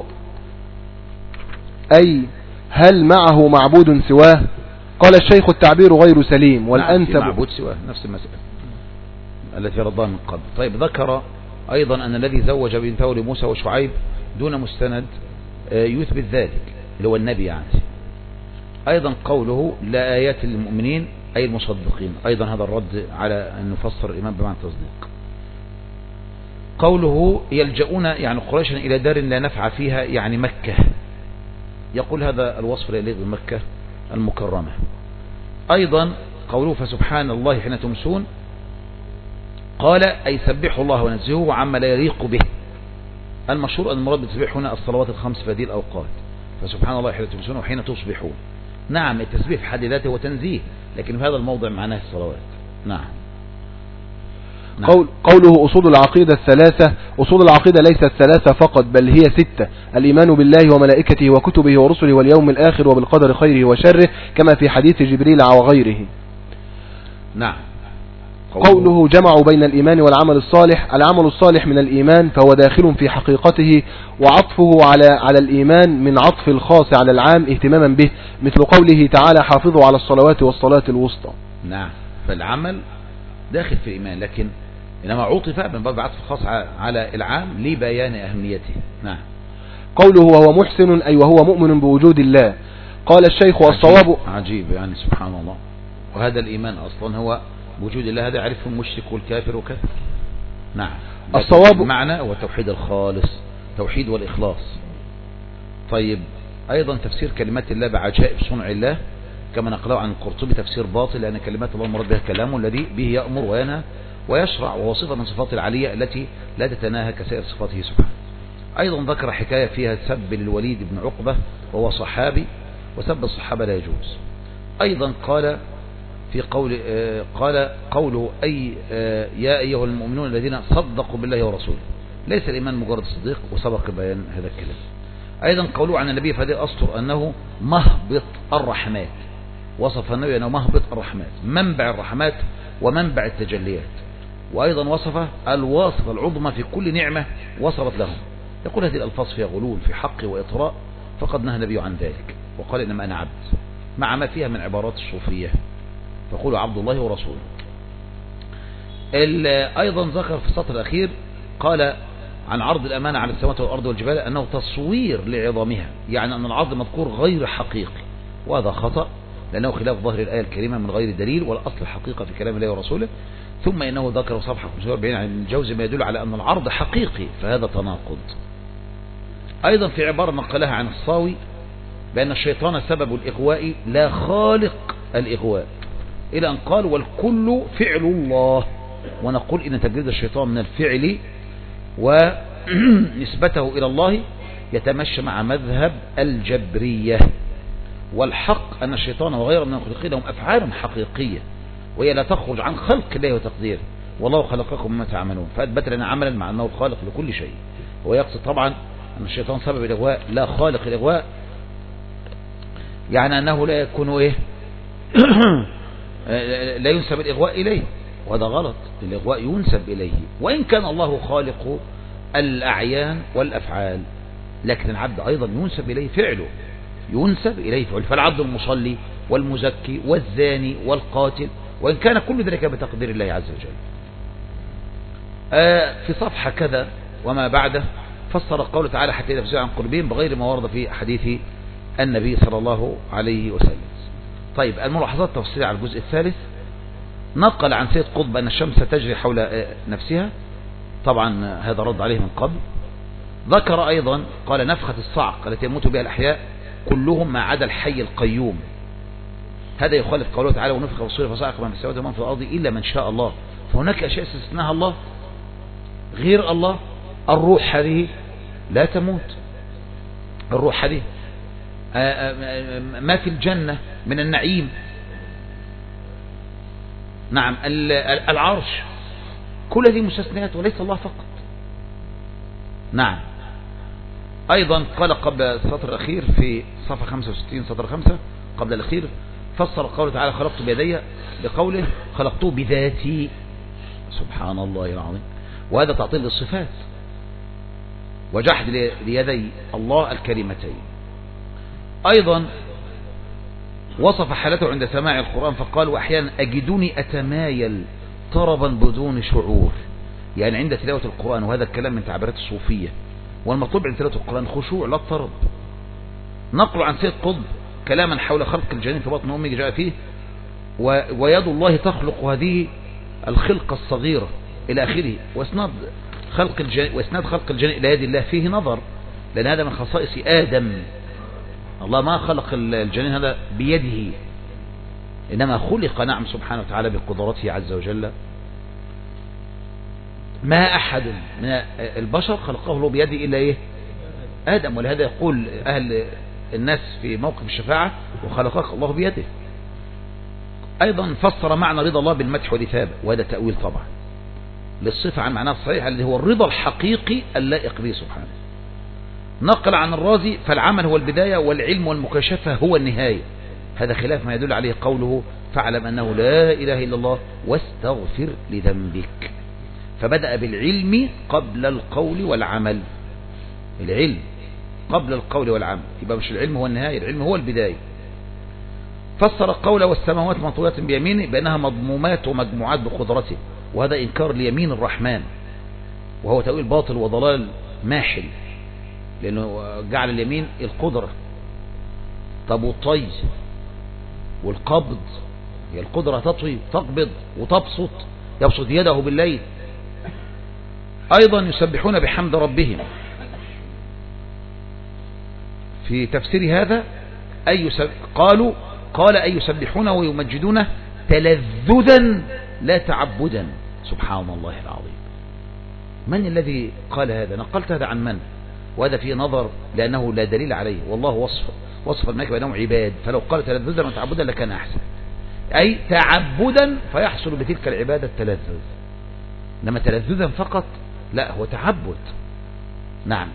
أي هل معه معبود سواه، قال الشيخ التعبير غير سليم والأنسب معبود سواه، نفس المسألة التي رضاها من قبل. طيب ذكر أيضا أن الذي زوج بنته لموسى وشعيب دون مستند يثبت ذلك اللي هو النبي يعني. أيضا قوله لا آيات للمؤمنين أي المصدقين، أيضا هذا الرد على أن نفسر الإيمان بمعنى التصديق. قوله يلجؤون يعني قريشا إلى دار لا نفع فيها يعني مكة، يقول هذا الوصف لا يليق بمكة المكرمة. أيضا قوله فسبحان الله حين تمسون، قال أي سبحوا الله ونزهوه عما لا يليق به. المشهور أن المراد بالتسبيح هنا الصلوات الخمس في هذه الأوقات، فسبحان الله حين تمسون وحين تصبحون. نعم التسبيح في حد ذاته هو تنزيه، لكن في هذا الموضع معناه الصلوات. نعم. قوله أصول العقيدة الثلاثة، أصول العقيدة ليست ثلاثة فقط بل هي 6: الإيمان بالله وملائكته وكتبه ورسله واليوم الآخر وبالقدر خيره وشره كما في حديث جبريل وغيره. نعم. قوله جمعوا بين الإيمان والعمل الصالح، العمل الصالح من الإيمان فهو داخل في حقيقته، وعطفه على الإيمان من عطف الخاص على العام اهتماما به، مثل قوله تعالى حافظوا على الصلوات والصلاة الوسطى. نعم. فالعمل داخل في الإيمان، لكن إنما عطف من باب عطف الخاص على العام لبيان أهميته. نعم. قوله وهو محسن أي وهو مؤمن بوجود الله، قال الشيخ والصواب عجيب يعني سبحان الله. وهذا الإيمان أصلا هو وجود الله، هذا يعرفه المشرك والكافر وكذا. نعم. الصواب معنى هو التوحيد الخالص، توحيد والإخلاص. طيب أيضا تفسير كلمات الله بعجائب صنع الله كما نقله عن القرطبي تفسير باطل، لأن كلمات الله مراد بها كلامه الذي به يأمر وينهى ويشرع، وهو صفة من صفات العلية التي لا تتناهى كسائر صفاته سبحانه. أيضا ذكر حكاية فيها سب للوليد بن عقبة وهو صحابي، وسب الصحابة لا يجوز. أيضا قال في قوله أي يا أيها المؤمنون الذين صدقوا بالله ورسوله، ليس الإيمان مجرد صديق، وسبق بيان هذا الكلام. أيضا قوله عن النبي فهذه أسطر أنه مهبط الرحمات، وصف النبي أنه مهبط الرحمات منبع الرحمات ومنبع التجليات. وأيضا وصفه الواسطة العظمى في كل نعمة وصلت لهم. يقول هذه الألفاظ فيها غلول في حق وإطراء، فقد نهى النبي عن ذلك وقال إنما أنا عبد، مع ما فيها من عبارات الصوفية، فقولوا عبد الله ورسوله. أيضا ذكر في السطر الأخير قال عن عرض الأمانة على السماوات والأرض والجبال أنه تصوير لعظمها، يعني أن العرض مذكور غير حقيقي، وهذا خطأ لأنه خلاف ظاهر الآية الكريمة من غير دليل، والأصل الحقيقة في كلام الله ورسوله. ثم إنه ذكر صفحة 45 عن الجوزي ما يدل على أن العرض حقيقي، فهذا تناقض. أيضا في عبارة نقلها عن الصاوي بأن الشيطان سبب الإغواء لا خالق الإغواء، إلى أن قال والكل فعل الله، ونقول إن تجريد الشيطان من الفعل ونسبته إلى الله يتمشى مع مذهب الجبرية، والحق أن الشيطان وغيره من الخلقين لهم أفعال حقيقية، وهي لا تخرج عن خلق الله وتقديره، والله خلقكم مما تعملون، فأثبت لنا عملا مع أنه الخالق لكل شيء. هو يقصد طبعا أن الشيطان سبب الإغواء لا خالق الإغواء، يعني أنه لا يكون لا ينسب الإغواء إليه، وهذا غلط. الإغواء ينسب إليه، وإن كان الله خالق الأعيان والأفعال، لكن العبد أيضا ينسب إليه فعله، ينسب إليه فعله. فالعبد المصلي والمزكي والزاني والقاتل، وإن كان كل ذلك بتقدير الله عز وجل. في صفحة كذا وما بعده فسر قوله تعالى حتى إذا فزعوا عن قربهم بغير ما ورد في حديث النبي صلى الله عليه وسلم. طيب الملاحظات التفصيلية على الجزء الثالث، نقل عن سيد قطب أن الشمس تجري حول نفسها، طبعا هذا رد عليه من قبل. ذكر أيضا قال نفخة الصعق التي يموت بها الأحياء كلهم ما عدا الحي القيوم، هذا يخالف قوله تعالى ونفخ في الصور فصعق من في السماوات ومن في الأرض إلا من شاء الله. فهناك أشياء استثناها الله غير الله. الروح هذه لا تموت، الروح هذه ما في الجنة من النعيم، نعم العرش، كل هذه مستثنيات وليس الله فقط. نعم. أيضا قال قبل السطر الأخير في صفحة 65 سطر 5 قبل الأخير فسر قوله تعالى خلقت بيدي بقوله خلقته بذاتي، سبحان الله العظيم، وهذا تعطيل للصفات وجحد ليدي الله الكريمتين. أيضا وصف حالته عند سماع القرآن فقال وأحيانا أجدني أتمايل طربا بدون شعور، يعني عند تلاوة القرآن، وهذا الكلام من تعبيرات الصوفية، والمطلوب عند تلاوة القرآن خشوع لا الطرب. نقل عن سيد قطب كلاما حول خلق الجنين في بطن أمه جاء فيه ويد الله تخلق هذه الخلقة الصغيرة إلى آخره، واسناد خلق الجنين إلى يد الله فيه نظر، لأن هذا من خصائص آدم. الله ما خلق الجنين هذا بيده، إنما خلق نعم سبحانه وتعالى بقدرته عز وجل. ما أحد من البشر خلقه الله بيده إلا إيه؟ آدم. ولهذا يقول أهل الناس في موقف الشفاعة وخلقك الله بيده. أيضا فسر معنى رضا الله بالمدح والإثابة، وهذا تأويل طبعا للصفة عن معناه الصحيح اللي هو الرضا الحقيقي اللائق به سبحانه. نقل عن الرازي فالعمل هو البداية والعلم والمكاشفة هو النهاية، هذا خلاف ما يدل عليه قوله فاعلم أنه لا إله إلا الله واستغفر لذنبك، فبدأ بالعلم قبل القول والعمل، العلم قبل القول والعمل، يبقى مش العلم هو النهاية، العلم هو البداية. فسر القول والسماوات مطويات بيمينه بأنها مضمومات ومجموعات بقدرته، وهذا إنكار ليمين الرحمن، وهو تأويل باطل وضلال ماحل، لأنه جعل اليمين القدرة. طب والطي والقبض، هي القدرة تطوي تقبض وتبسط، يبسط يده بالليل. أيضا يسبحون بحمد ربهم، في تفسير هذا قال أي يسبحون ويمجدون تلذذا لا تعبدا، سبحان الله العظيم. من الذي قال هذا؟ نقلت هذا عن من؟ وهذا فيه نظر لأنه لا دليل عليه، والله وصف الملائكة بأنهم عباد، فلو قال تلذذا وتعبدا لكان أحسن، أي تعبدا فيحصل بتلك العبادة التلذذ، إنما تلذذا فقط لا، هو تعبد. نعم.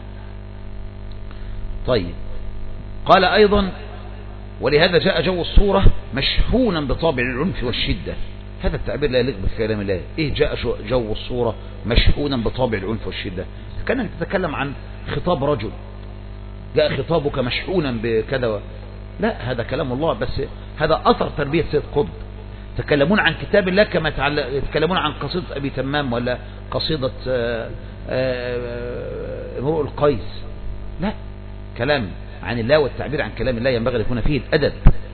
طيب قال أيضا ولهذا جاء جو الصورة مشحونا بطابع العنف والشدة، هذا التعبير لا يليق بكلام الله. إيه جاء جو الصورة مشحونا بطابع العنف والشدة؟ كأنك تتكلم عن خطاب رجل، جاء خطابك مشحونا بكذا، لا هذا كلام الله، بس هذا أثر تربية سيد قطب. تكلمون عن كتاب الله كما يتكلمون عن قصيدة أبي تمام ولا قصيدة امرؤ القيس، لا، كلام عن الله والتعبير عن كلام الله ينبغي أن يكون فيه الأدب.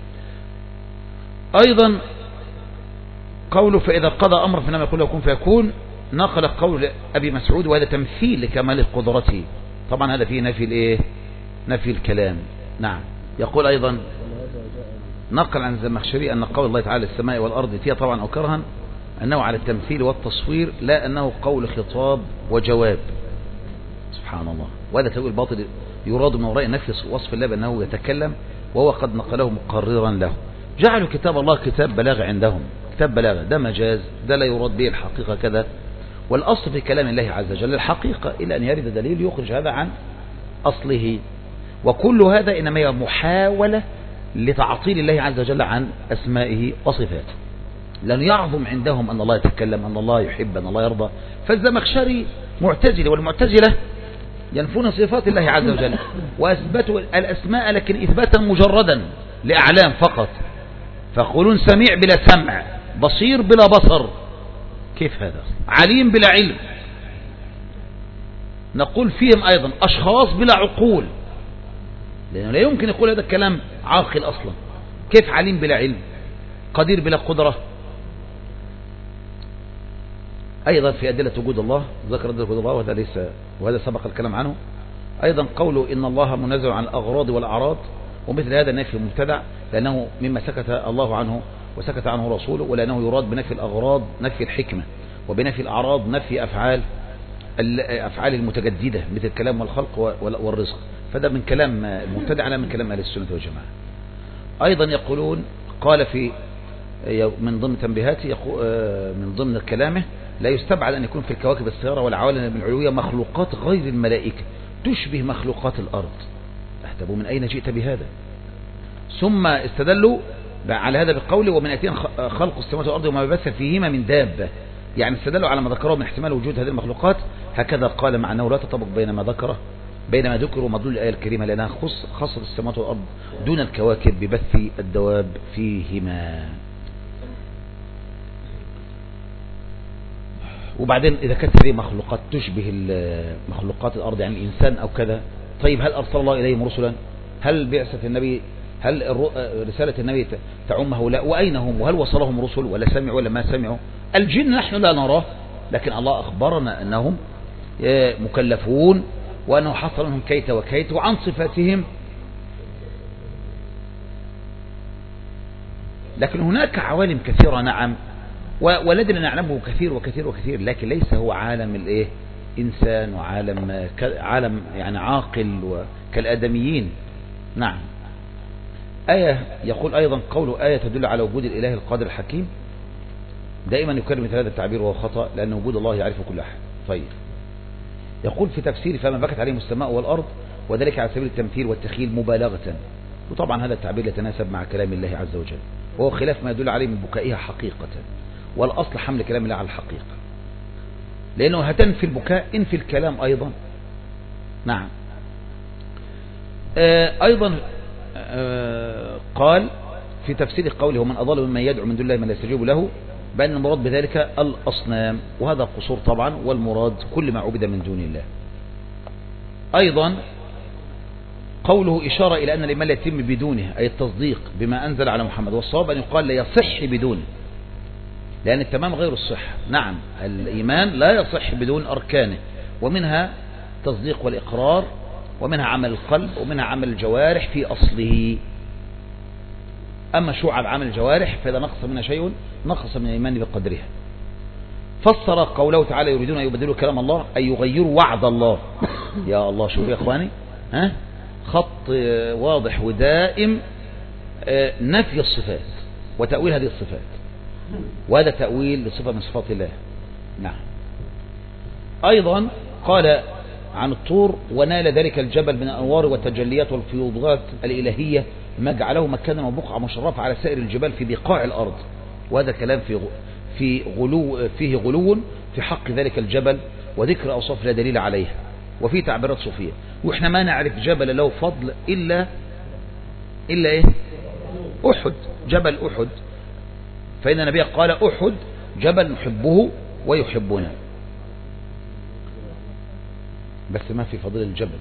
أيضا قوله فإذا قضى أمر فإنما يقول له كن فيكون، نقل قول أبي مسعود وهذا تمثيل لكمال قدرته، طبعا هذا فيه نفي الكلام. نعم. يقول أيضا نقل عن الزمخشري أن قول الله تعالى السماء والأرض فيها طبعا أو كرها أنه على التمثيل والتصوير، لا أنه قول خطاب وجواب، سبحان الله. وهذا تأويل باطل يراد من وراء نفي وصف الله بأنه يتكلم، وهو قد نقله مقررا له. جعلوا كتاب الله كتاب بلاغ عندهم، كتاب بلاغ، ده مجاز، ده لا يراد به الحقيقة كذا، والأصل في كلام الله عز وجل الحقيقة إلى أن يرد دليل يخرج هذا عن أصله. وكل هذا إنما هي محاولة لتعطيل الله عز وجل عن أسمائه وصفاته، لأن يعظم عندهم أن الله يتكلم، أن الله يحب، أن الله يرضى. فالزمخشري معتزلة، والمعتزلة ينفون صفات الله عز وجل وأثبتوا الأسماء لكن إثباتا مجردا لأعلام فقط، فيقولون سميع بلا سمع، بصير بلا بصر، كيف هذا؟ عليم بلا علم. نقول فيهم أيضا أشخاص بلا عقول، لأنه لا يمكن يقول هذا الكلام عاقل أصلا، كيف عليم بلا علم، قدير بلا قدرة. أيضا في أدلة وجود الله ذكر أدلة وجود الله، وهذا سبق الكلام عنه، أيضا قوله إن الله منزل عن الأغراض والأعراض، ومثل هذا نفي مبتدع، لأنه مما سكت الله عنه وسكت عنه رسوله، ولأنه يراد بنفي الأغراض نفي الحكمة، وبنفي الأعراض نفي أفعال المتجددة مثل الكلام والخلق والرزق. فده من كلام المبتدع لا من كلام أهل السنة والجماعة. أيضا يقولون قال في من ضمن تنبيهاته من ضمن كلامه لا يستبعد أن يكون في الكواكب الصغيرة والعوالم العلوية مخلوقات غير الملائكة تشبه مخلوقات الأرض. احتبوا من أين جئت بهذا؟ ثم استدلوا على هذا بقوله ومن آياته خلق السماوات والأرض وما بث فيهما من دابة، يعني استدلوا على ما ذكره من احتمال وجود هذه المخلوقات. هكذا قال مع أنه لا تطابق بين ما ذكر ومدلول الآية الكريمة، لأنها خصت السماوات والأرض دون الكواكب ببث الدواب فيهما. وبعدين إذا كانت هذه مخلوقات تشبه مخلوقات الأرض يعني الإنسان أو كذا، طيب هل أرسل الله إليهم رسلا؟ هل بعثة النبي، هل رسالة النبي تعم هؤلاء؟ وأين هم؟ وهل وصلهم رسل ولا سمعوا ولا ما سمعوا؟ الجن نحن لا نراه، لكن الله أخبرنا أنهم مكلفون وأنه حصل منهم كيت وكيت. وعن صفاتهم، لكن هناك عوالم كثيرة نعم، والذي نعلمه كثير وكثير وكثير، لكن ليس هو عالم الايه إنسان وعالم عالم يعني عاقل كالآدميين. نعم. آية يقول أيضا قوله آية تدل على وجود الإله القادر الحكيم، دائما يكرر مثل هذا التعبير وهو خطأ، لأن وجود الله يعرف كل أحد. طيب يقول في تفسير فما بكت عليهم السماء والأرض، وذلك على سبيل التمثيل والتخيل مبالغة، وطبعا هذا التعبير يتناسب مع كلام الله عز وجل، وهو خلاف ما يدل عليه من بكائها حقيقة، والأصل حمل كلام الله على الحقيقة، لأنه هتنفي البكاء انفي الكلام أيضا. نعم. أيضا قال في تفسير قوله ومن أضل ممن يدعو من دون الله من لا يستجيب له، بأن المراد بذلك الأصنام، وهذا قصور طبعا، والمراد كل ما عبد من دون الله. أيضا قوله إشارة إلى أن الإيمان لا يتم بدونه، أي التصديق بما أنزل على محمد، والصواب أن يقال لا يصح بدونه، لأن التمام غير الصحة. نعم الإيمان لا يصح بدون أركانه، ومنها تصديق والإقرار، ومنها عمل القلب، ومنها عمل الجوارح في أصله. أما شعب عمل الجوارح فإذا نقص منها شيء نقص من الإيمان بقدرها. فسر قوله تعالى يريدون أن يبدلوا كلام الله أي يغيروا وعد الله. يا الله شوف يا إخواني، خط واضح ودائم نفي الصفات وتأويل هذه الصفات، وهذا تأويل لصفة من صفات الله. نعم. أيضا قال عن الطور في ذلك الجبل من الأنوار والتجليات والفيوضات الإلهية ما جعله مكانا وبقعة مشرفة على سائر الجبال في بقاع الأرض، وهذا كلام فيه غلو في حق ذلك الجبل وذكر أوصاف لا دليل عليها، وفي تعبيرات صوفية. وإحنا ما نعرف جبل له فضل إلا إيه؟ أحد، جبل أحد، فإن النبي قال أحد جبل نحبه ويحبنا، بس ما في فضل الجبل.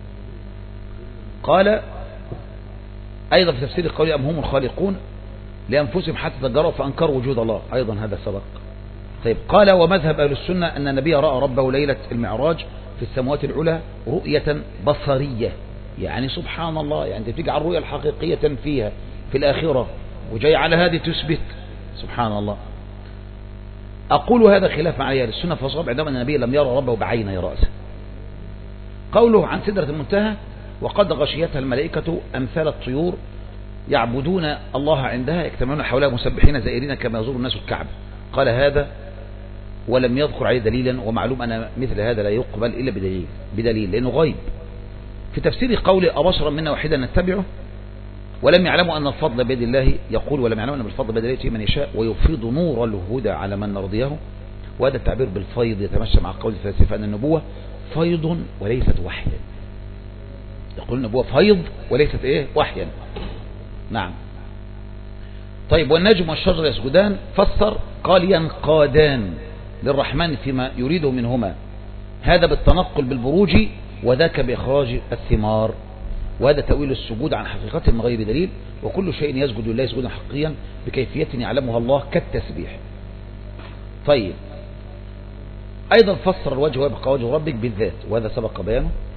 قال أيضا في تفسير القول أم هم الخالقون لأنفسهم حتى تجروا فأنكروا وجود الله، أيضا هذا سبق. طيب قال ومذهب أهل السنة أن النبي رأى ربه ليلة المعراج في السماوات العلى رؤية بصرية، يعني سبحان الله، يعني تجعل الرؤية الحقيقية فيها في الآخرة وجاي على هذه تثبت سبحان الله. أقول هذا خلاف مع أهل السنة فصاب عندما النبي لم يرى ربه بعيني رأسه. قوله عن سدرة المنتهى وقد غشيتها الملائكة أمثال الطيور يعبدون الله عندها يجتمعون حولها مسبحين زائرين كما يزور الناس الكعبة. قال هذا ولم يذكر عليه دليلا، ومعلوم أن مثل هذا لا يقبل إلا بدليل لأنه غيب. في تفسير قوله أبشرا منا واحدا نتبعه ولم يعلموا أن الفضل بيد الله، يقول ولم يعلموا أن بالفضل بيد الله يأتي من يشاء ويفيض نور الهدى على من نرضيه. وهذا التعبير بالفيض يتمشى مع قول الفلاسفة أن النبوة فيض وليست وحيا. يقول النبوة فيض وليست إيه؟ وحيا. نعم. طيب والنجم والشجر يسجدان، فسر قال ينقادان للرحمن فيما يريده منهما، هذا بالتنقل بالبروج وذاك بإخراج الثمار. وهذا تأويل السجود عن حقيقته من غير دليل، وكل شيء يسجد لله سجودا حقيقيا بكيفية يعلمها الله كالتسبيح. طيب أيضا فسر الوجه ويبقى وجه ربك بالذات، وهذا سبق بيانه.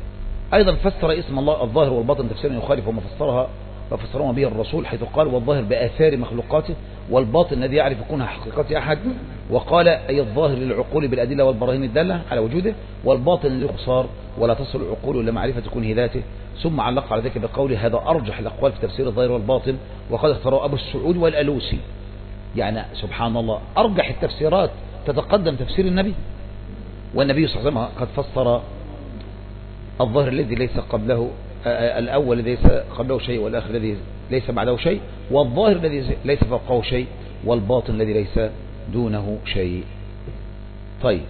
أيضا فسر اسم الله الظاهر والباطن تفسيرا يخالف وما فسرهما به الرسول، حيث قال والظاهر بآثار مخلوقاته، والباطن الذي يعرف كونها حقيقة أحد، وقال أي الظاهر للعقول بالأدلة والبراهين الدالة على وجوده، والباطن للإخصار ولا تصل العقول إلى معرفة كونه ذاته. ثم علق على ذلك بقوله هذا أرجح الأقوال في تفسير الظاهر والباطن، وقد اختاره أبو السعود والألوسي. يعني سبحان الله، أرجح التفسيرات تتقدم تفسير النبي، والنبي صلى الله عليه وسلم قد فسر الظاهر الذي ليس قبله الأول الذي ليس قبله شيء، والآخر الذي ليس بعده شيء، والظاهر الذي ليس فوقه شيء، والباطن الذي ليس دونه شيء. طيب،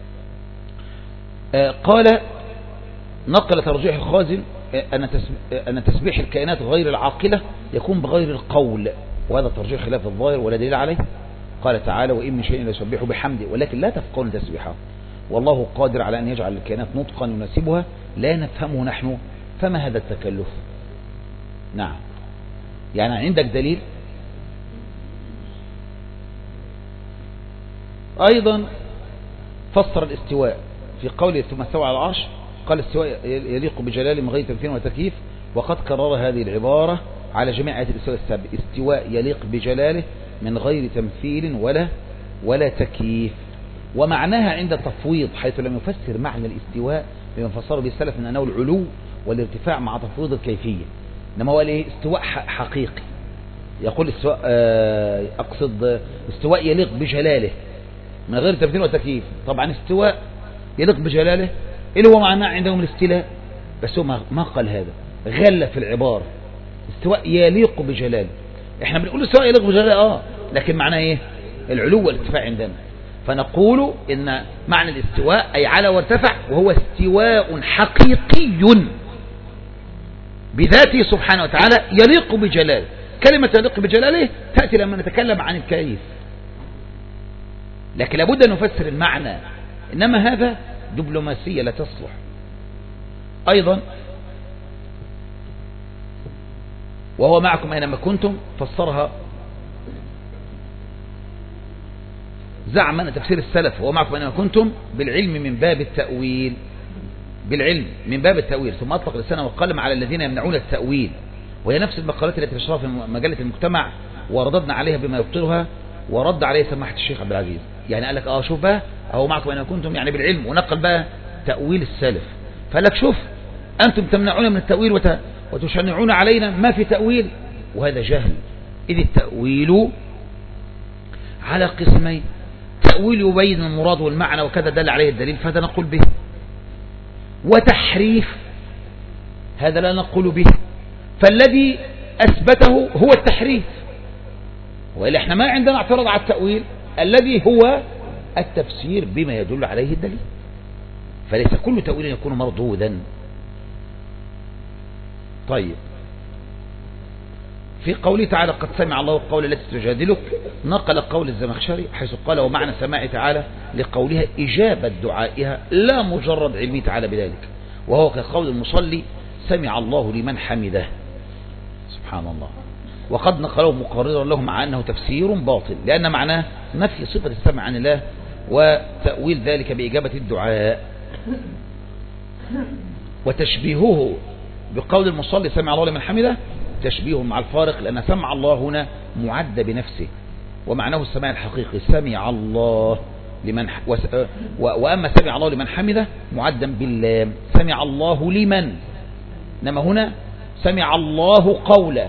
قال نقل ترجيح الخازن أن تسبيح الكائنات غير العاقلة يكون بغير القول، وهذا ترجيح خلاف الظاهر ولا دليل عليه. قال تعالى وإن من شيء يسبح بحمده ولكن لا تفقهون تسبيحه، والله قادر على أن يجعل الكائنات نطقا يناسبها لا نفهمه نحن، فما هذا التكلف؟ نعم، يعني عندك دليل. أيضا فسر الاستواء في قوله ثم استوى على العرش، قال الاستواء يليق بجلاله من غير تمثيل وتكييف، وقد كرر هذه العبارة على جميع آيات الاستواء السابق، استواء يليق بجلاله من غير تمثيل ولا تكييف. ومعناها عند التفويض، حيث لم يفسر معنى الاستواء بما فسره به السلف من أنه العلو والارتفاع مع تفويض الكيفية، إنما هو استواء حقيقي. يقول استواء أقصد استواء يليق بجلاله من غير تمثيل وتكييف. طبعا استواء يليق بجلاله اللي هو معناه عندهم الاستيلاء، بس هو ما قال هذا، غلى في العبارة. استواء يليق بجلاله، احنا بنقول استواء يليق بجلاله لكن معناه ايه؟ العلو والارتفاع عندنا. فنقول ان معنى الاستواء اي على وارتفع، وهو استواء حقيقي بذاته سبحانه وتعالى يليق بجلاله. كلمة يليق بجلاله تأتي لما نتكلم عن الكيف، لكن لابد أن نفسر المعنى، إنما هذا دبلوماسية لا تصلح. أيضا وهو معكم أينما كنتم، فسرها زعم أن تفسير السلف وهو معكم أينما كنتم بالعلم من باب التأويل، بالعلم من باب التأويل، ثم أطلق لسانه وقلم على الذين يمنعون التأويل، وهي نفس المقالات التي نشرها في مجلة المجتمع ورددنا عليها بما يبطلها، ورد عليه سماحة الشيخ عبد العزيز. يعني قال لك شوف بقى أهو معكم أينما كنتم يعني بالعلم، ونقل بقى تأويل السلف. فقال لك شوف أنتم تمنعون من التأويل وتشنعون علينا ما في تأويل، وهذا جهل. إذ التأويل على قسمين، تأويل يبين المراد والمعنى وكذا دل عليه الدليل فهذا نقول به، وتحريف هذا لا نقول به، فالذي أثبته هو التحريف، وإلا احنا ما عندنا اعتراض على التأويل الذي هو التفسير بما يدل عليه الدليل، فليس كل تأويل يكون مردودا. طيب، في قوله تعالى قد سمع الله القول التي تجادلك، نقل قول الزمخشري حيث قال ومعنى سماع تعالى لقولها إجابة دعائها لا مجرد علمه تعالى بذلك، وهو كقول المصلي سمع الله لمن حمده. سبحان الله. وقد نقله مقررا له مع أنه تفسير باطل، لأن معناه نفي صفة السمع عن الله وتأويل ذلك بإجابة الدعاء، وتشبيهه بقول المصلي سمع الله لمن حمده تشبيه مع الفارق، لأن سمع الله هنا معد بنفسه، ومعناه السماع الحقيقي سمع الله لمن وأما سمع الله لمن حمده معدا باللام، سمع الله لمن، إنما هنا سمع الله قولا.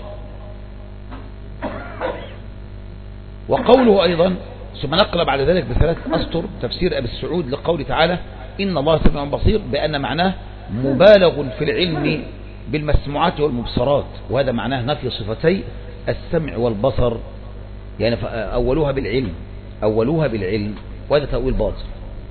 وقوله أيضا ثم نقل بعد ذلك بثلاث أسطر تفسير أبي السعود لقول تعالى إن الله سميع بصير، بأن معناه مبالغ في العلم بالمسموعات والمبصرات، وهذا معناه نفي صفتي السمع والبصر، يعني أولوها بالعلم، وهذا تأويل باطل.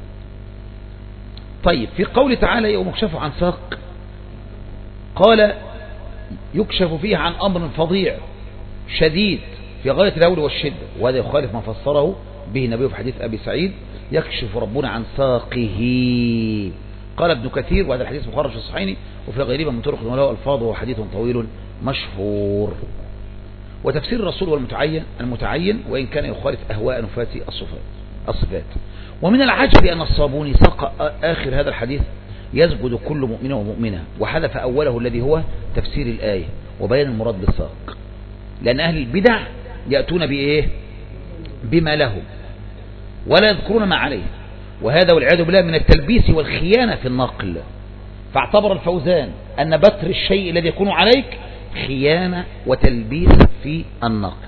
طيب، في قول تعالى يوم يكشف عن ساق، قال يكشف فيه عن أمر فظيع شديد في غاية الهول والشدة، وهذا يخالف ما فسره به النبي في حديث أبي سعيد يكشف ربنا عن ساقه. قال ابن كثير وهذا الحديث مخرج في الصحيحين وفي غيرهما من طرق وله ألفاظه وحديث طويل مشهور. وتفسير الرسول والمتعين وإن كان يخالف أهواء نفاة الصفات. ومن العجب أن الصابوني ساق آخر هذا الحديث يسجد كل مؤمن ومؤمنة، وحذف أوله الذي هو تفسير الآية وبيان المراد بالساق، لأن أهل البدع يأتون بإيه؟ بما له ولا يذكرون ما عليه، وهذا والعياذ بالله من التلبيس والخيانة في النقل. فاعتبر الفوزان أن بتر الشيء الذي يكون عليك خيانة وتلبيس في النقل،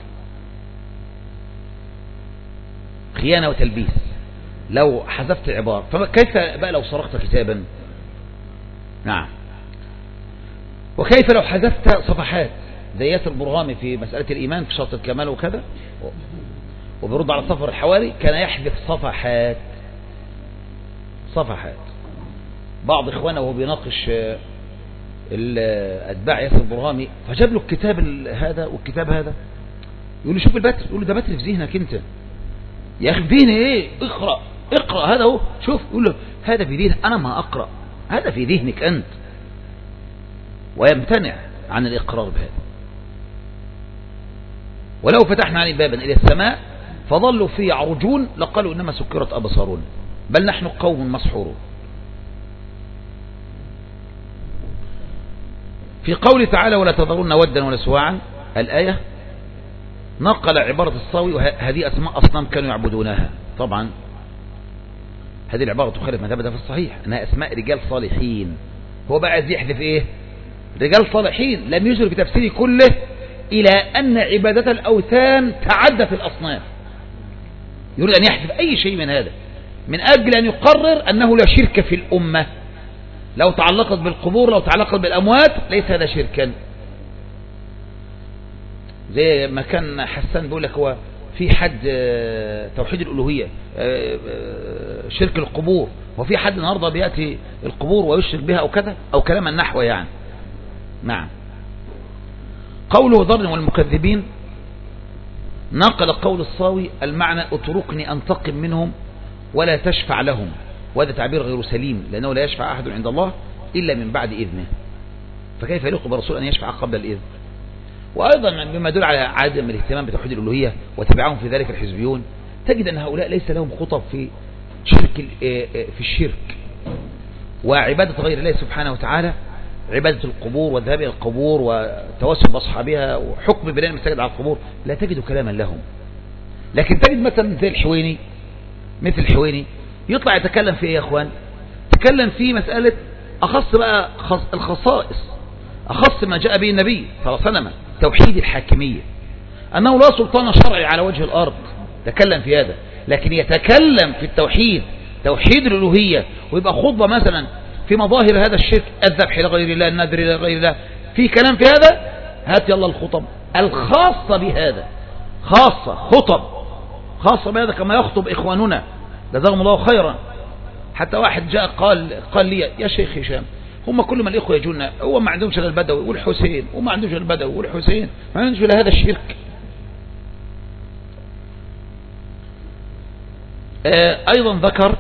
خيانة وتلبيس لو حذفت عبارة. فكيف بقى لو صرخت كتابا؟ نعم. وكيف لو حذفت صفحات زي ياسر برهامي في مسألة الإيمان في شرط الكمال وكذا، وبيرد على صفر الحواري كان يحذف صفحات. بعض إخوانه وهو بيناقش أتباع ياسر برهامي فجاب له الكتاب هذا والكتاب هذا، يقول له شوف البتر، يقول له ده بتر في ذهنك انت يا أخي. في ذهني ايه؟ اقرأ هذا هو، شوف. يقول له هذا في ذهنك، أنا ما أقرأ، هذا في ذهنك أنت، ويمتنع عن الإقرار بهذا. ولو فتحنا عليه بابا إلى السماء فظلوا فيه يعرجون لقالوا إنما سكرت أبصارنا بل نحن قوم مسحورون. في قوله تعالى ولا تذرون ودا ولا سواعا الآية نقل عبارة الصاوي، وهذه أسماء أصنام كانوا يعبدونها. طبعا هذه العبارة تخالف ما ثبت في الصحيح أنها أسماء رجال صالحين. هو بقى عايز يحذف إيه؟ رجال صالحين لم يجر في تفسيره كله إلى أن عبادة الأوثان تعدت الأصنام. يريد أن يحذف أي شيء من هذا من أجل أن يقرر أنه لا شرك في الأمة. لو تعلقت بالقبور، لو تعلقت بالأموات، ليس هذا شركا. زي ما كان حسان بيقول لك هو في حد توحيد الألوهية شرك القبور، وفي حد النهارده بيأتي القبور ويشرك بها أو كذا أو كلاما نحوه يعني. نعم. قوله ذر والمكذبين نقل قول الصاوي المعنى اتركني أنتقم منهم ولا تشفع لهم، وهذا تعبير غير سليم لأنه لا يشفع أحد عند الله إلا من بعد إذنه، فكيف يليق برسول أن يشفع قبل الإذن؟ وأيضا بما يدل على عدم الاهتمام بتوحيد الألوهية وتبعهم في ذلك الحزبيون، تجد أن هؤلاء ليس لهم خطب في الشرك وعبادة غير الله سبحانه وتعالى، عبادة القبور والذهاب إلى القبور والتوسل بأصحابها وحكم بناء المساجد على القبور، لا تجد كلاما لهم. لكن تجد مثلا مثل الحويني يطلع يتكلم في ايه يا اخوان؟ يتكلم في مسألة أخص بقى الخصائص، أخص ما جاء به النبي صلى الله عليه وسلم، توحيد الحاكمية، أنه لا سلطان شرعي على وجه الأرض، تكلم في هذا. لكن يتكلم في التوحيد، توحيد الألوهية، ويبقى خطبة مثلا في مظاهر هذا الشرك، الذبح لغير الله، النذر لغير الله، في كلام في هذا، هات يلا الخطب الخاصة بهذا، خطب خاصة بهذا كما يخطب إخواننا جزاهم الله خيرا. حتى واحد جاء قال لي يا شيخ هشام هم كل ما الإخوة يجونا هو ما عندهمش غير البدوي والحسين، وما عندهمش غير البدوي والحسين، ما عندهمش إلا هذا الشرك. أيضا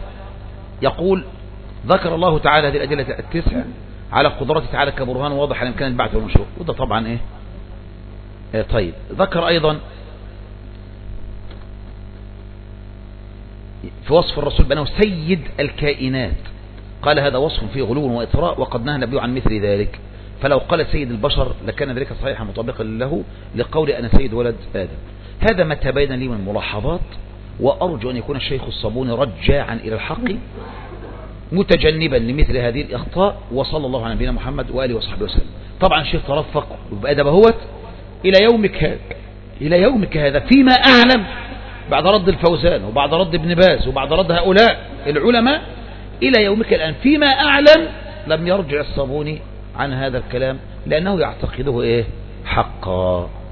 ذكر الله تعالى هذه الأدلة التسع على قدرته تعالى كبرهان واضح على إمكان البعث والنشور، وده طبعا طيب. ذكر أيضا في وصف الرسول بأنه سيد الكائنات، قال هذا وصف فيه غلو وإطراء وقد نهى النبي عن مثل ذلك، فلو قال سيد البشر لكان ذلك صحيحا مطابقا له لقول أنا سيد ولد آدم. هذا ما تبين لي من ملاحظات، وأرجو أن يكون الشيخ الصابوني رجاعا إلى الحق متجنبا لمثل هذه الأخطاء، وصلى الله على نبينا محمد وآله وصحبه وسلم. طبعا الشيخ ترفق بأدب هوت إلى يومك هذا فيما أعلم، بعد رد الفوزان وبعد رد ابن باز وبعد رد هؤلاء العلماء، إلى يومك الآن فيما أعلم لم يرجع الصابوني عن هذا الكلام لأنه يعتقده حقا.